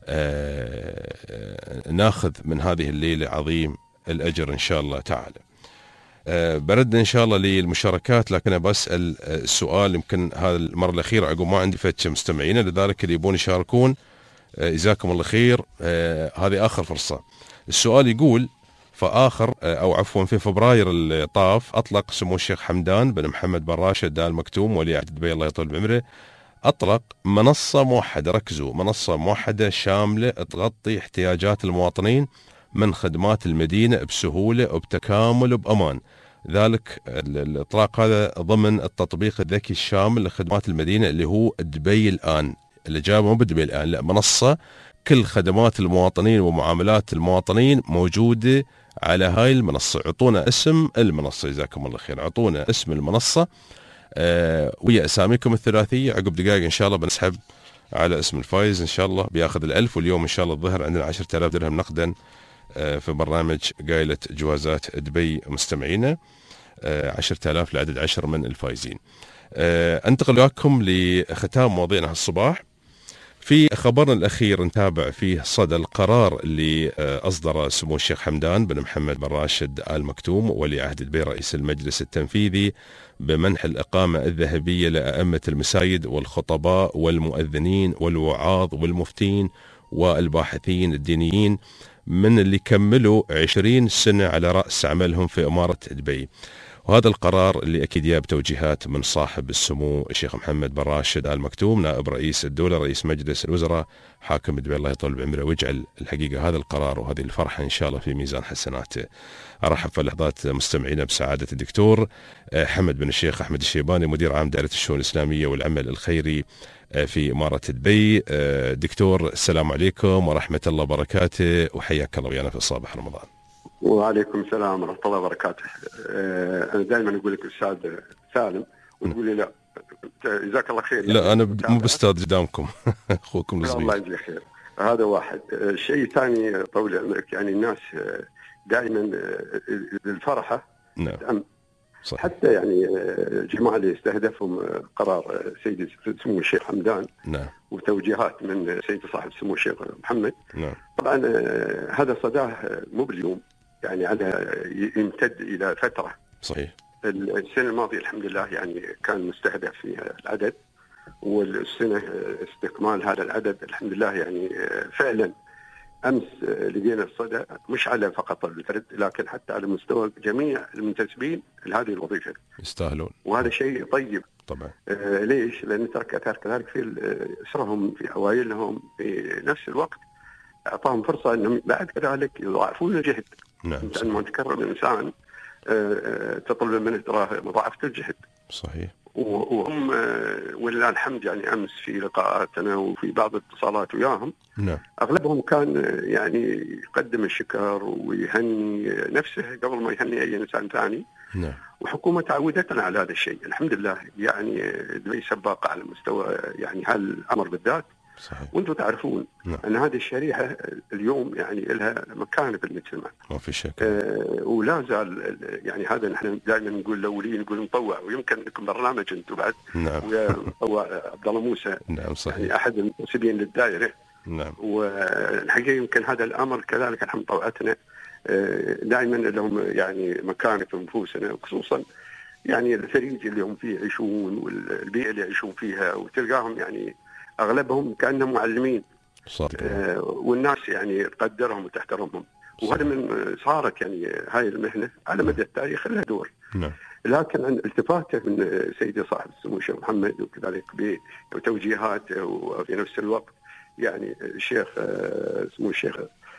ناخذ من هذه الليلة عظيم الأجر إن شاء الله تعالى. برد إن شاء الله للمشاركات، لكن أنا بسأل السؤال يمكن هذا المرة الأخيرة عقب ما عندي فتش مستمعين، لذلك اللي يبون يشاركون جزاكم الله خير، هذه آخر فرصة. السؤال يقول: في فبراير اللي طاف أطلق سمو الشيخ حمدان بن محمد بن راشد آل مكتوم ولي عهد دبي الله يطول بعمره، أطلق منصة موحدة، ركزوا، منصة موحدة شاملة تغطي احتياجات المواطنين من خدمات المدينة بسهولة وبتكامل وبأمان. ذلك الإطلاق هذا ضمن التطبيق الذكي الشامل لخدمات المدينة اللي هو دبي الآن. الإجابة مو بدبي الآن، لا، منصة كل خدمات المواطنين ومعاملات المواطنين موجودة على هاي المنصة. عطونا اسم المنصة جزاكم الله خير، عطونا اسم المنصة ويا أساميكم الثلاثية. عقب دقائق إن شاء الله بنسحب على اسم الفايز إن شاء الله بياخذ 1000، واليوم إن شاء الله الظهر عندنا 10,000 درهم نقدا في برنامج قايلة جوازات دبي مستمعينا، 10,000 لعدد 10 من الفايزين. انتقل وياكم لختام مواضيعنا هالصباح. في خبرنا الأخير نتابع فيه صدى القرار اللي أصدر سمو الشيخ حمدان بن محمد بن راشد آل مكتوم ولي عهد دبي رئيس المجلس التنفيذي بمنح الإقامة الذهبية لأئمة المساجد والخطباء والمؤذنين والوعاظ والمفتين والباحثين الدينيين من اللي كملوا 20 سنة على رأس عملهم في إمارة دبي. وهذا القرار اللي أكيد جاء بتوجيهات من صاحب السمو الشيخ محمد بن راشد آل مكتوم نائب رئيس الدولة رئيس مجلس الوزراء حاكم دبي الله يطول بعمره، ويجعل الحقيقة هذا القرار وهذه الفرحة إن شاء الله في ميزان حسناته. أرحب في لحظات مستمعينا بسعادة الدكتور حمد بن الشيخ أحمد الشيباني مدير عام دائرة الشؤون الإسلامية والعمل الخيري في إمارة دبي. دكتور السلام عليكم ورحمة الله وبركاته، وحياك الله ويانا في صباح رمضان. وعليكم السلام ورحمة الله وبركاته. أنا دائما أقول لك أستاذ سالم وتقول لي لا جزاك الله خير. لا أنا مو بأستاذ قدامكم أخوكم الصغير. الله يجزيك خير. هذا واحد. شيء ثاني طول عمرك، يعني الناس دائما الفرحة نعم صح. حتى يعني جماعة اللي استهدفهم قرار سيد سمو الشيخ حمدان نعم وتوجيهات من سيد صاحب سمو الشيخ محمد نعم. طبعا هذا صداه مو باليوم، يعني على يمتد إلى فترة. صحيح. السنة الماضية الحمد لله يعني كان مستهدف فيها العدد، والسنة استكمال هذا العدد الحمد لله يعني فعلا أمس لقينا الصدى مش على فقط الفرد لكن حتى على مستوى جميع المنتسبين لهذه الوظيفة يستاهلون، وهذا شيء طيب طبعا. ليش؟ لأن ترك أثار كذلك في أسرهم في عوائلهم في نفس الوقت أعطاهم فرصة أنهم بعد كذلك يضاعفون الجهد. نعم. عندما تكرر الإنسان تطلب منه دراهم مضاعفة الجهد. صحيح. وهم ولله الحمد يعني أمس في لقاءاتنا وفي بعض الاتصالات وياهم نعم. أغلبهم كان يعني يقدم الشكر ويهني نفسه قبل ما يهني أي إنسان ثاني. نعم. وحكومة تعودتنا على هذا الشيء الحمد لله. يعني دبي سباقة على مستوى يعني هالأمر بالذات. صحيح. وانتم تعرفون ان هذه الشريحه اليوم يعني لها مكانه في المجتمع ما في شك. ولا زال يعني هذا نحن دائما نقول الاولين نقول نطوع، ويمكن لكم برنامج انتم بعد. نعم. ويا مطوع عبد الله موسى. نعم صحيح. يعني احد المنتسبين للدائره. نعم. والحقيقه يمكن هذا الامر كذلك نحن طوعتنا دائما لهم يعني مكانه في نفوسنا، وخصوصا يعني الثريج اللي هم فيه يعيشون والبيئه اللي يعيشون فيها، وتلقاهم يعني اغلبهم كانهم معلمين. والناس يعني تقدرهم وتحترمهم. وهذا من صارت يعني هاي المهنه على مدى التاريخ لها دور. نعم. لكن عن التفاته من سيدي صاحب السمو الشيخ محمد وكذلك بتوجيهاته، وفي نفس الوقت يعني الشيخ سمو الشيخ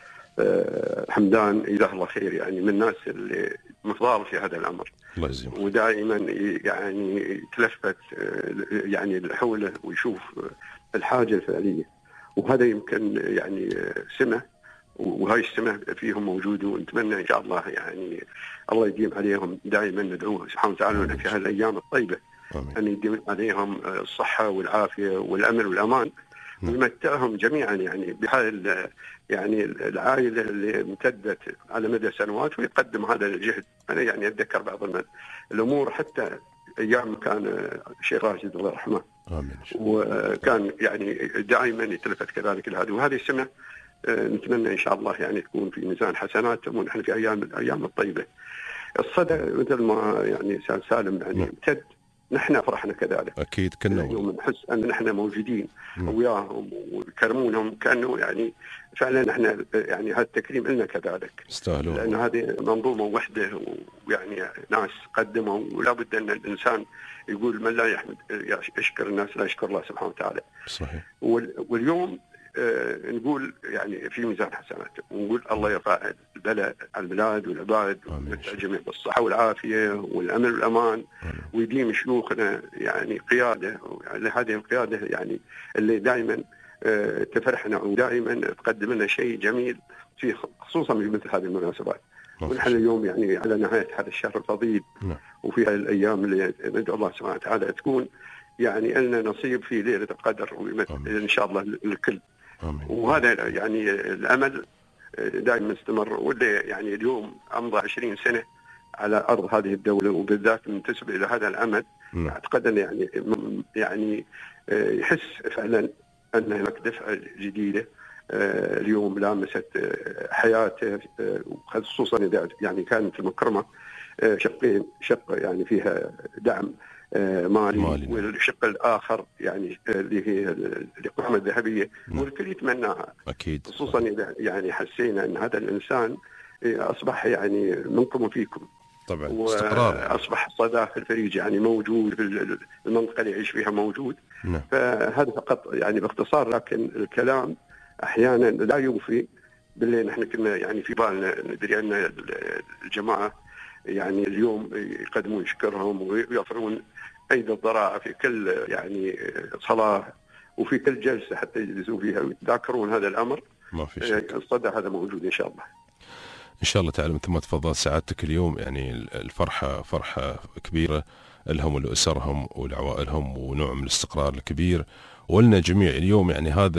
حمدان جزاه الله خير، يعني من الناس اللي مفضال في هذا الامر. الله يجزيه. ودائما يعني يتلفت يعني حوله ويشوف الحاجه الفعليه، وهذا يمكن يعني سمه، وهاي السمه فيهم موجوده. ونتمنى ان شاء الله يعني الله يديم عليهم. دائما ندعوه سبحانه وتعالى في هالايام الطيبه ان يديم عليهم الصحه والعافيه والامن والامان، ويمتعهم جميعا يعني بهذه يعني العائله اللي امتدت على مدى سنوات، ويقدم هذا الجهد. انا يعني اتذكر بعض الامور حتى ايام كان الشيخ راشد الله يرحمه. امين. وكان يعني دائما يتلفت كذلك لهذا، وهذه السنه نتمنى ان شاء الله يعني تكون في ميزان حسناتهم، ونحن في الايام الطيبه. الصدى مثل ما يعني سالم يعني امتد، نحن فرحنا كذلك. اكيد كنا يوم نحس ان نحن موجودين وياهم ويكرمونهم، كانه يعني فعلا نحن يعني هذا التكريم لنا كذلك. يستاهلون. لان هذه منظومه وحده، ويعني ناس قدموا، ولا بد ان الانسان يقول من لا يحمد يشكر الناس لا يشكر الله سبحانه وتعالى. صحيح. واليوم نقول يعني في ميزان حسنات، ونقول الله يرفع البلاء عن البلاد والعباد، ويمتع الجميع بالصحة والعافية والأمن والأمان، ويديم شيوخنا يعني قيادة، يعني هذه القيادة يعني اللي دائما تفرحنا ودائما تقدم لنا شيء جميل في خصوصا في مثل هذه المناسبات. ونحن اليوم يعني على نهاية هذا الشهر الفضيل، وفي هذه الأيام اللي ندعو الله سبحانه وتعالى تكون يعني لنا نصيب في ليلة القدر، إن شاء الله للكل. وهذا يعني الأمل دائما مستمر، واللي يعني اليوم أمضى 20 سنة على أرض هذه الدولة، وبالذات منتسب إلى هذا الأمل. أعتقد أن يعني يحس فعلا أن هناك دفعة جديدة اليوم لامست حياته، خصوصا إذا يعني كانت المكرمة شقين، شق يعني فيها دعم مالي، والشق الآخر يعني اللي هي الإقامة الذهبية، والكل يتمناها. أكيد. خصوصا إذا يعني حسينا أن هذا الإنسان أصبح يعني منكم فيكم. طبعا استقرار. وأصبح صدى في الفريج يعني موجود في المنطقة اللي يعيش فيها موجود. فهذا فقط يعني باختصار، لكن الكلام أحيانا لا يوفي باللي نحن كنا يعني في بالنا. ندري أن الجماعة يعني اليوم يقدمون شكرهم ويوفرون أيدي الضراعة في كل يعني صلاة وفي كل جلسة حتى يجلسوا فيها ويتذاكرون هذا الأمر. ما في شك. الصدى هذا موجود إن شاء الله. إن شاء الله تعالى مثل ما تفضلت سعادتك اليوم، يعني الفرحة فرحة كبيرة لهم ولأسرهم ولعوائلهم، ونوع من الاستقرار الكبير ولنا جميع اليوم. يعني هذا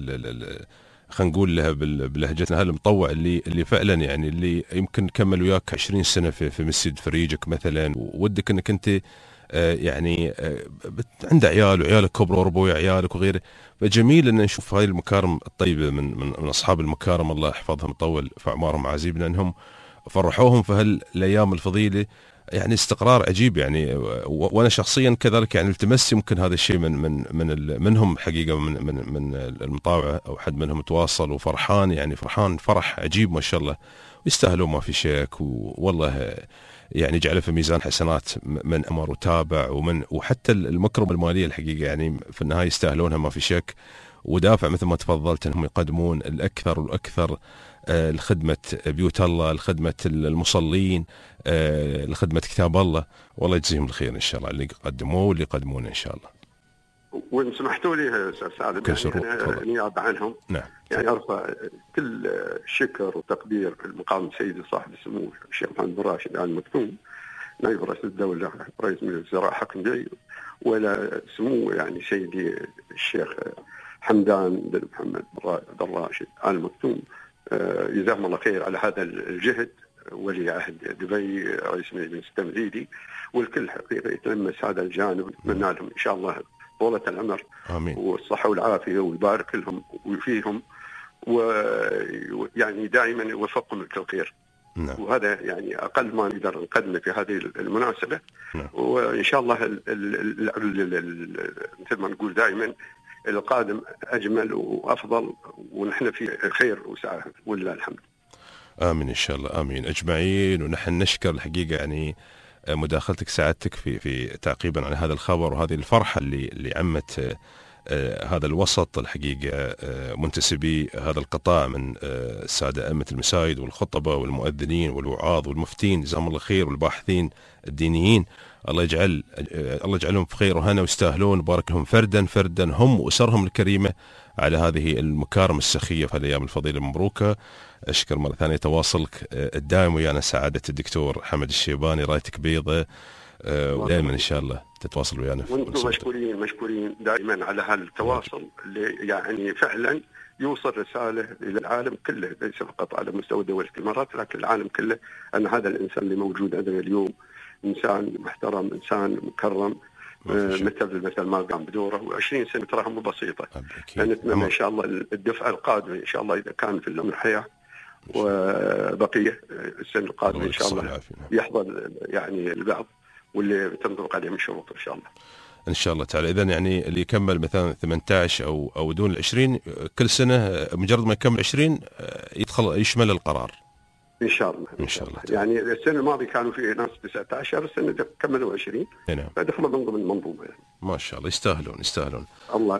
خلينا نقول لها بلهجتنا هذا المطوع اللي فعلا يعني اللي يمكن كمل وياك 20 سنة في مسجد فريجك مثلا، ودك انك انت يعني عند عيال وعيالك كبروا وربوا عيالك وغيره. فجميل ان نشوف هاي المكارم الطيبة من اصحاب المكارم، الله يحفظهم ويطول في اعمارهم عزيزنا، انهم فرحوهم في هالايام الفضيلة. يعني استقرار عجيب يعني. وانا شخصيا كذلك يعني التمس يمكن هذا الشيء منهم حقيقه، من المطاوعه او حد منهم تواصل وفرحان، يعني فرحان فرح عجيب ما شاء الله، ويستاهلون ما في شك. والله يعني جعله في ميزان حسنات من امر وتابع وحتى المكرمه الماليه الحقيقه يعني في النهايه يستاهلونها ما في شك. ودافع مثل ما تفضلت انهم يقدمون الاكثر والاكثر لخدمة بيوت الله، لخدمة المصلين، لخدمة كتاب الله. والله يجزيهم الخير إن شاء الله اللي قدموه واللي يقدمونه إن شاء الله. وإن سمحتوا لي أستاذ سالم يعني نيابة عنهم. نعم. يعني أرفع كل شكر وتقدير المقام سيدي صاحب السمو الشيخ محمد بن راشد آل مكتوم، نائب رئيس الدولة رئيس مجلس الوزراء حكم بي، ولا سمو يعني سيدي الشيخ حمدان بن محمد بن راشد آل مكتوم، جزاهم الله خير على هذا الجهد. ولي عهد دبي رئيس مجلس التمهيدي، والكل حقيقة يتلمس هذا الجانب، ونتمنى لهم إن شاء الله طولة العمر آمين. والصحة والعافية، ويبارك لهم وفيهم، ويعني دائما يوفقهم للخير. نعم. وهذا يعني أقل ما نقدر نقدمه في هذه المناسبة. نعم. وإن شاء الله مثل ما نقول دائما القادم أجمل وأفضل، ونحن في خير وسعادة ولله الحمد. آمين إن شاء الله، آمين أجمعين. ونحن نشكر الحقيقة يعني مداخلتك سعادتك في تعقيبا على هذا الخبر وهذه الفرحة اللي عمت هذا الوسط الحقيقة، منتسبي هذا القطاع من السادة أئمة المساجد والخطبة والمؤذنين والوعاظ والمفتين جزاهم الله خير، والباحثين الدينيين. الله يجعلهم في خير وهنا ويستاهلون، بارك لهم فردا فردا هم وأسرهم الكريمة على هذه المكارم السخية في الأيام الفضيلة المبروكة. أشكر مرة ثانية تواصلك الدائم ويانا سعادة الدكتور حمد الشيباني، رايتك بيضة، ودائما إن شاء الله تتواصل ويانا. وانتم مشكورين دائما على هذا التواصل اللي يعني فعلا يوصل رسالة إلى العالم كله، ليس فقط على مستوى دولة الإمارات لكن العالم كله، أن هذا الإنسان اللي موجود عندنا اليوم إنسان محترم، إنسان مكرم، مثل ما قام بدوره. و20 سنة تراها مو بسيطة. نتمنى إن شاء الله الدفعة القادمة إن شاء الله إذا كان في الأمر حياة وبقية السنة القادمة إن شاء الله يحضر يعني البعض واللي تنطبق عليه من شروط إن شاء الله. إن شاء الله تعالى. إذن يعني اللي يكمل مثلا 18 أو دون 20 كل سنة، مجرد ما يكمل 20 يشمل القرار إن شاء الله. إن شاء الله. يعني السنة الماضية كانوا في ناس 19، السنة كملوا 20. نعم. فدخلوا من ضمن المنظومة يعني. ما شاء الله يستاهلون. الله.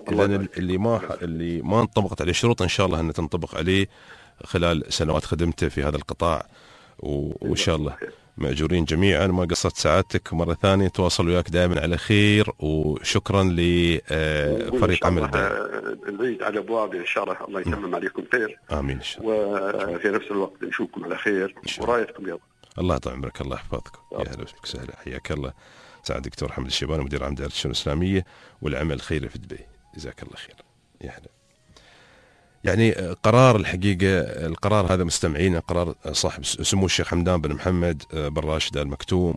اللي ما انطبقت عليه شروط إن شاء الله أن تنطبق عليه خلال سنوات خدمته في هذا القطاع، وإن شاء الله مأجورين جميعا. ما قصرت سعادتك مرة ثانية، تواصل وياك دائما على خير، وشكرا لفريق عمل العيد على أبواب إن شاء الله يتمم عليكم خير. آمين إن شاء الله. وفي نفس الوقت نشوفكم على خير ورايتكم يلا. الله يطول عمرك، الله يحفظك. يا هلا وسهلا سهلا، حياك الله سعادة الدكتور حمد الشيباني، مدير عام دائرة الشؤون الإسلامية والعمل الخيري في دبي، جزاك الله خير. يا هلا. يعني قرار الحقيقة، القرار هذا مستمعين، قرار صاحب سمو الشيخ حمدان بن محمد بن راشد آل مكتوم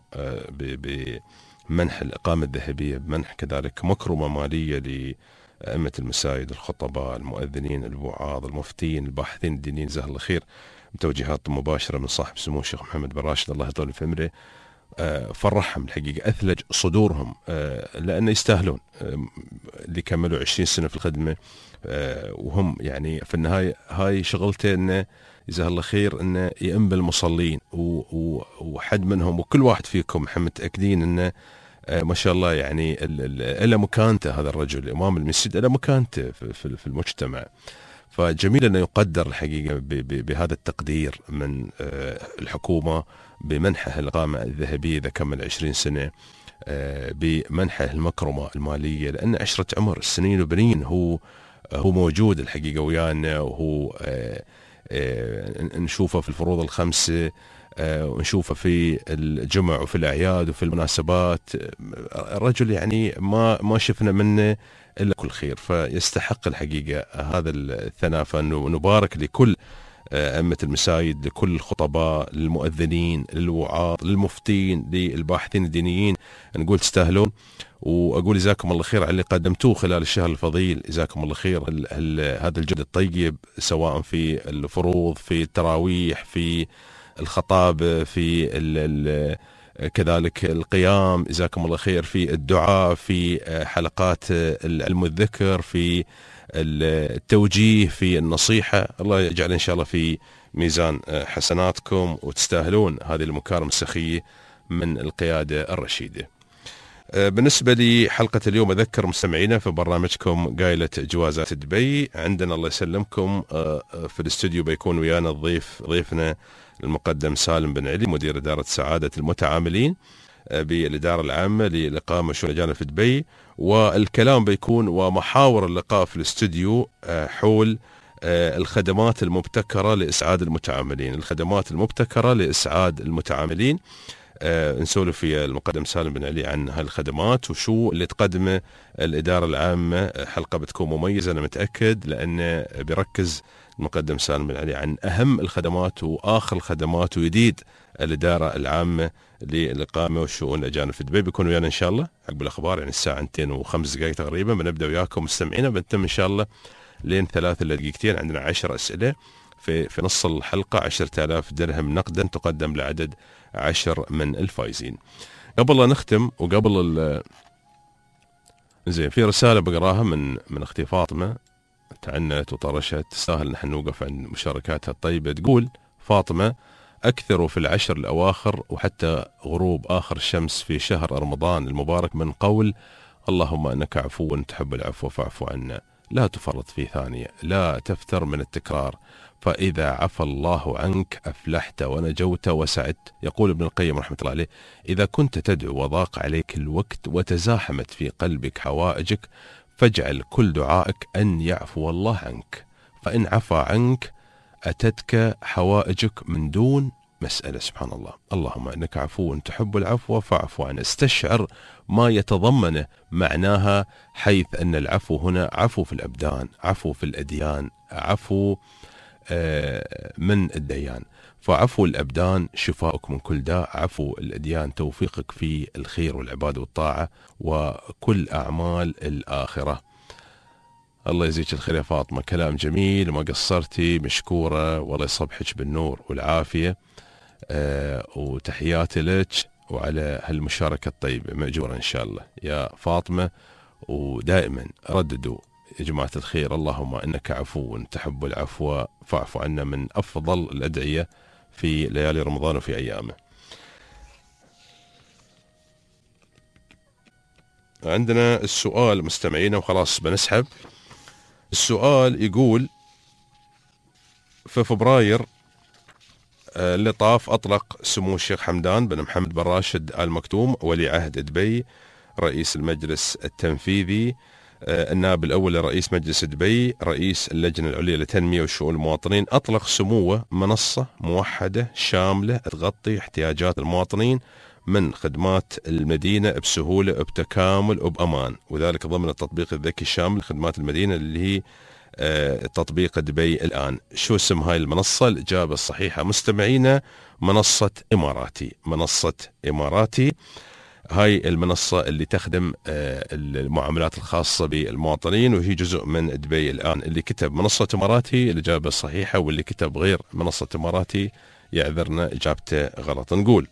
بمنح الإقامة الذهبية، بمنح كذلك مكرمة مالية لأئمة المساجد، الخطباء، المؤذنين، الوعاظ، المفتين، الباحثين الدينيين، جزاه الله خير، بتوجيهات مباشرة من صاحب سمو الشيخ محمد بن راشد الله يطول في عمره. فرحهم الحقيقة، أثلج صدورهم، لأن يستاهلون اللي كملوا 20 سنة في الخدمة، وهم يعني في النهاية هاي شغلته إنه جزاه الله خير إنه يئم بالمصلين، وحد منهم وكل واحد فيكم احنا متأكدين إنه ما شاء الله يعني إلى مكانته، هذا الرجل إمام المسجد إلى مكانته في المجتمع. فجميل أنه يقدر الحقيقة بهذا التقدير من الحكومة بمنحه الإقامة الذهبية إذا كمل 20 سنة، بمنحه المكرمة المالية، لأن عشرة عمر السنين وبنين هو موجود الحقيقة ويانا، وهو نشوفه في الفروض الخمسة، ونشوفه في الجمع وفي الأعياد وفي المناسبات. الرجل يعني ما شفنا منه إلا كل خير، فيستحق الحقيقة هذا الثناء. فنبارك لكل أئمة المساجد، لكل الخطباء، للمؤذنين، للوعاظ، للمفتين، للباحثين الدينيين، نقول تستاهلون. وأقول جزاكم الله خير على اللي قدمتوه خلال الشهر الفضيل، جزاكم الله خير هذا الجهد الطيب، سواء في الفروض، في التراويح، في الخطابة، في كذلك القيام، جزاكم الله خير، في الدعاء، في حلقات العلم والذكر، في التوجيه، في النصيحة. الله يجعل إن شاء الله في ميزان حسناتكم، وتستاهلون هذه المكارم السخية من القيادة الرشيدة. بالنسبة لحلقة اليوم أذكر مستمعينا في برنامجكم قايلة جوازات دبي، عندنا الله يسلمكم في الاستوديو بيكون ويانا ضيفنا المقدم سالم بن علي، مدير إدارة سعادة المتعاملين بالإدارة العامة للإقامة والشؤون الأجانب في دبي، والكلام بيكون ومحاور اللقاء في الاستوديو حول الخدمات المبتكرة لإسعاد المتعاملين، الخدمات المبتكرة لإسعاد المتعاملين. نسولف في المقدم سالم بن علي عن هالخدمات وشو اللي تقدمه الإدارة العامة. حلقة بتكون مميزة أنا متأكد، لأنه بيركز المقدم سالم بن علي عن أهم الخدمات وآخر الخدمات وجديد الإدارة العامة للإقامة والشؤون الأجانب في دبي. بيكون ويانا إن شاء الله عقب الأخبار، يعني الساعة 2:05 تقريبا بنبدأ وياكم مستمعينا، بنتم إن شاء الله لين 3 دقيقتين. عندنا 10 أسئلة في نص الحلقة، 10,000 درهم نقدا تقدم لعدد 10 من الفائزين. قبل لا نختم وقبل زين في رسالة بقراها من أختي فاطمة، تعنت وطرشت، تستاهل نحن نوقف عن مشاركاتها الطيبة. تقول فاطمة: أكثروا في العشر الأواخر وحتى غروب آخر الشمس في شهر رمضان المبارك من قول اللهم أنك عفو تحب العفو فاعف عنا، لا تفرط في ثانية، لا تفتر من التكرار، فإذا عفى الله عنك أفلحت ونجوت وسعدت. يقول ابن القيم رحمة الله عليه: إذا كنت تدعو وضاق عليك الوقت وتزاحمت في قلبك حوائجك، فاجعل كل دعائك أن يعفو الله عنك، فإن عفى عنك أتتك حوائجك من دون مسألة. سبحان الله. اللهم إنك عفو تحب العفو فاعف عنا. استشعر ما يتضمنه معناها، حيث أن العفو هنا عفو في الأبدان، عفو في الأديان، عفو من الديان. فعفو الأبدان شفاؤك من كل داء، عفو الأديان توفيقك في الخير والعبادة والطاعة وكل أعمال الآخرة. الله يجزيك الخير يا فاطمة، كلام جميل وما قصرتي، مشكورة، والله يصبحك بالنور والعافية. وتحياتي لك وعلى هالمشاركة الطيبة، مأجورة إن شاء الله يا فاطمة. ودائما رددوا يا جماعة الخير اللهم إنك عفو تحب العفو فاعف عنا، من أفضل الأدعية في ليالي رمضان وفي أيامه. عندنا السؤال مستمعينا وخلاص بنسحب. السؤال يقول: في فبراير اللي طاف أطلق سمو الشيخ حمدان بن محمد بن راشد آل مكتوم ولي عهد دبي رئيس المجلس التنفيذي النائب الأول لرئيس مجلس دبي رئيس اللجنة العليا لتنمية وشؤون المواطنين، أطلق سموه منصة موحدة شاملة تغطي احتياجات المواطنين من خدمات المدينة بسهولة بتكامل وبأمان، وذلك ضمن التطبيق الذكي الشامل لخدمات المدينة اللي هي تطبيق دبي الآن. شو اسم هاي المنصة؟ الإجابة الصحيحة مستمعينا منصة إماراتي. منصة إماراتي هاي المنصة اللي تخدم المعاملات الخاصة بالمواطنين، وهي جزء من دبي الآن. اللي كتب منصة إماراتي الإجابة الصحيحة، واللي كتب غير منصة إماراتي يعذرنا إجابته غلط. نقول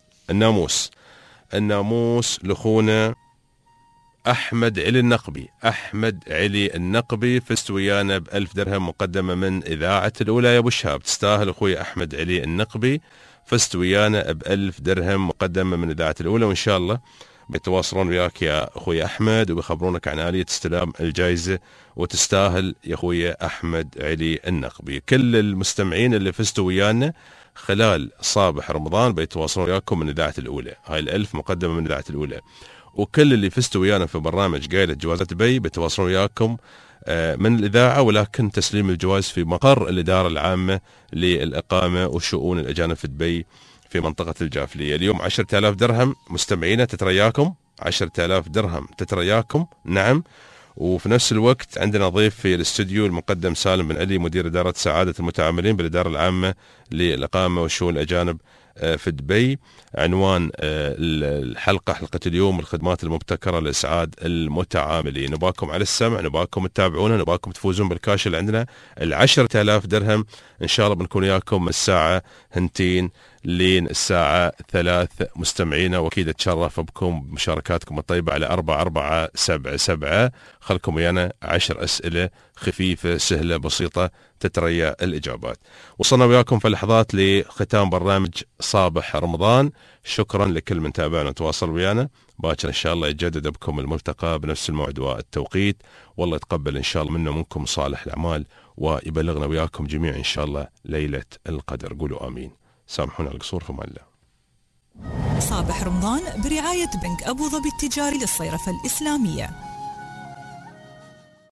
الناموس لأخونا أحمد علي النقبي. أحمد علي النقبي فزت ويانا ب1000 درهم مقدمة من إذاعة الأولى يا أبو شهاب. تستاهل أخوي أحمد علي النقبي، فزت ويانا ب1000 درهم مقدمة من إذاعة الأولى، وإن شاء الله بيتواصلون وياك يا أخوي أحمد وبيخبرونك عن آلية استلام الجائزة، وتستاهل يا أخوي أحمد علي النقبي. كل المستمعين اللي فزتوا ويانا خلال صباح رمضان بيتواصلون وياكم من إذاعة الأولى، هاي ال1000 مقدمة من إذاعة الأولى. وكل اللي فزتوا ويانا في برنامج قايلة جوازات دبي بيتواصلون وياكم من الإذاعة، ولكن تسليم الجوائز في مقر الإدارة العامة للإقامة وشؤون الأجانب في دبي في منطقة الجافلية. اليوم 10,000 درهم مستمعينا تترياكم، 10,000 درهم تترياكم. نعم. وفي نفس الوقت عندنا ضيف في الاستوديو المقدم سالم بن علي مدير إدارة سعادة المتعاملين بالإدارة العامة للإقامة وشؤون الأجانب في دبي. عنوان الحلقة حلقة اليوم الخدمات المبتكرة لإسعاد المتعاملين. نباكم على السمع، نباكم تتابعونا، نباكم تفوزون بالكاش اللي عندنا 10,000 درهم. إن شاء الله بنكون وياكم من الساعة 2 لين الساعة 3 مستمعينا، وأكيد أتشرف بكم بمشاركاتكم الطيبة على 4477. خلكم ويانا 10 أسئلة خفيفة سهلة بسيطة تتريا الإجابات. وصلنا وياكم في لحظات لختام برنامج صباح رمضان. شكرا لكل من تابعنا وتواصل ويانا. باكر إن شاء الله يتجدد بكم الملتقى بنفس الموعد والتوقيت، والله يتقبل إن شاء الله منا ومنكم صالح الأعمال، ويبلغنا وياكم جميعا إن شاء الله ليلة القدر. قولوا آمين. سامحونا على القصور، فما الله. صباح رمضان برعاية بنك أبو ظبي التجاري للصيرفة الإسلامية.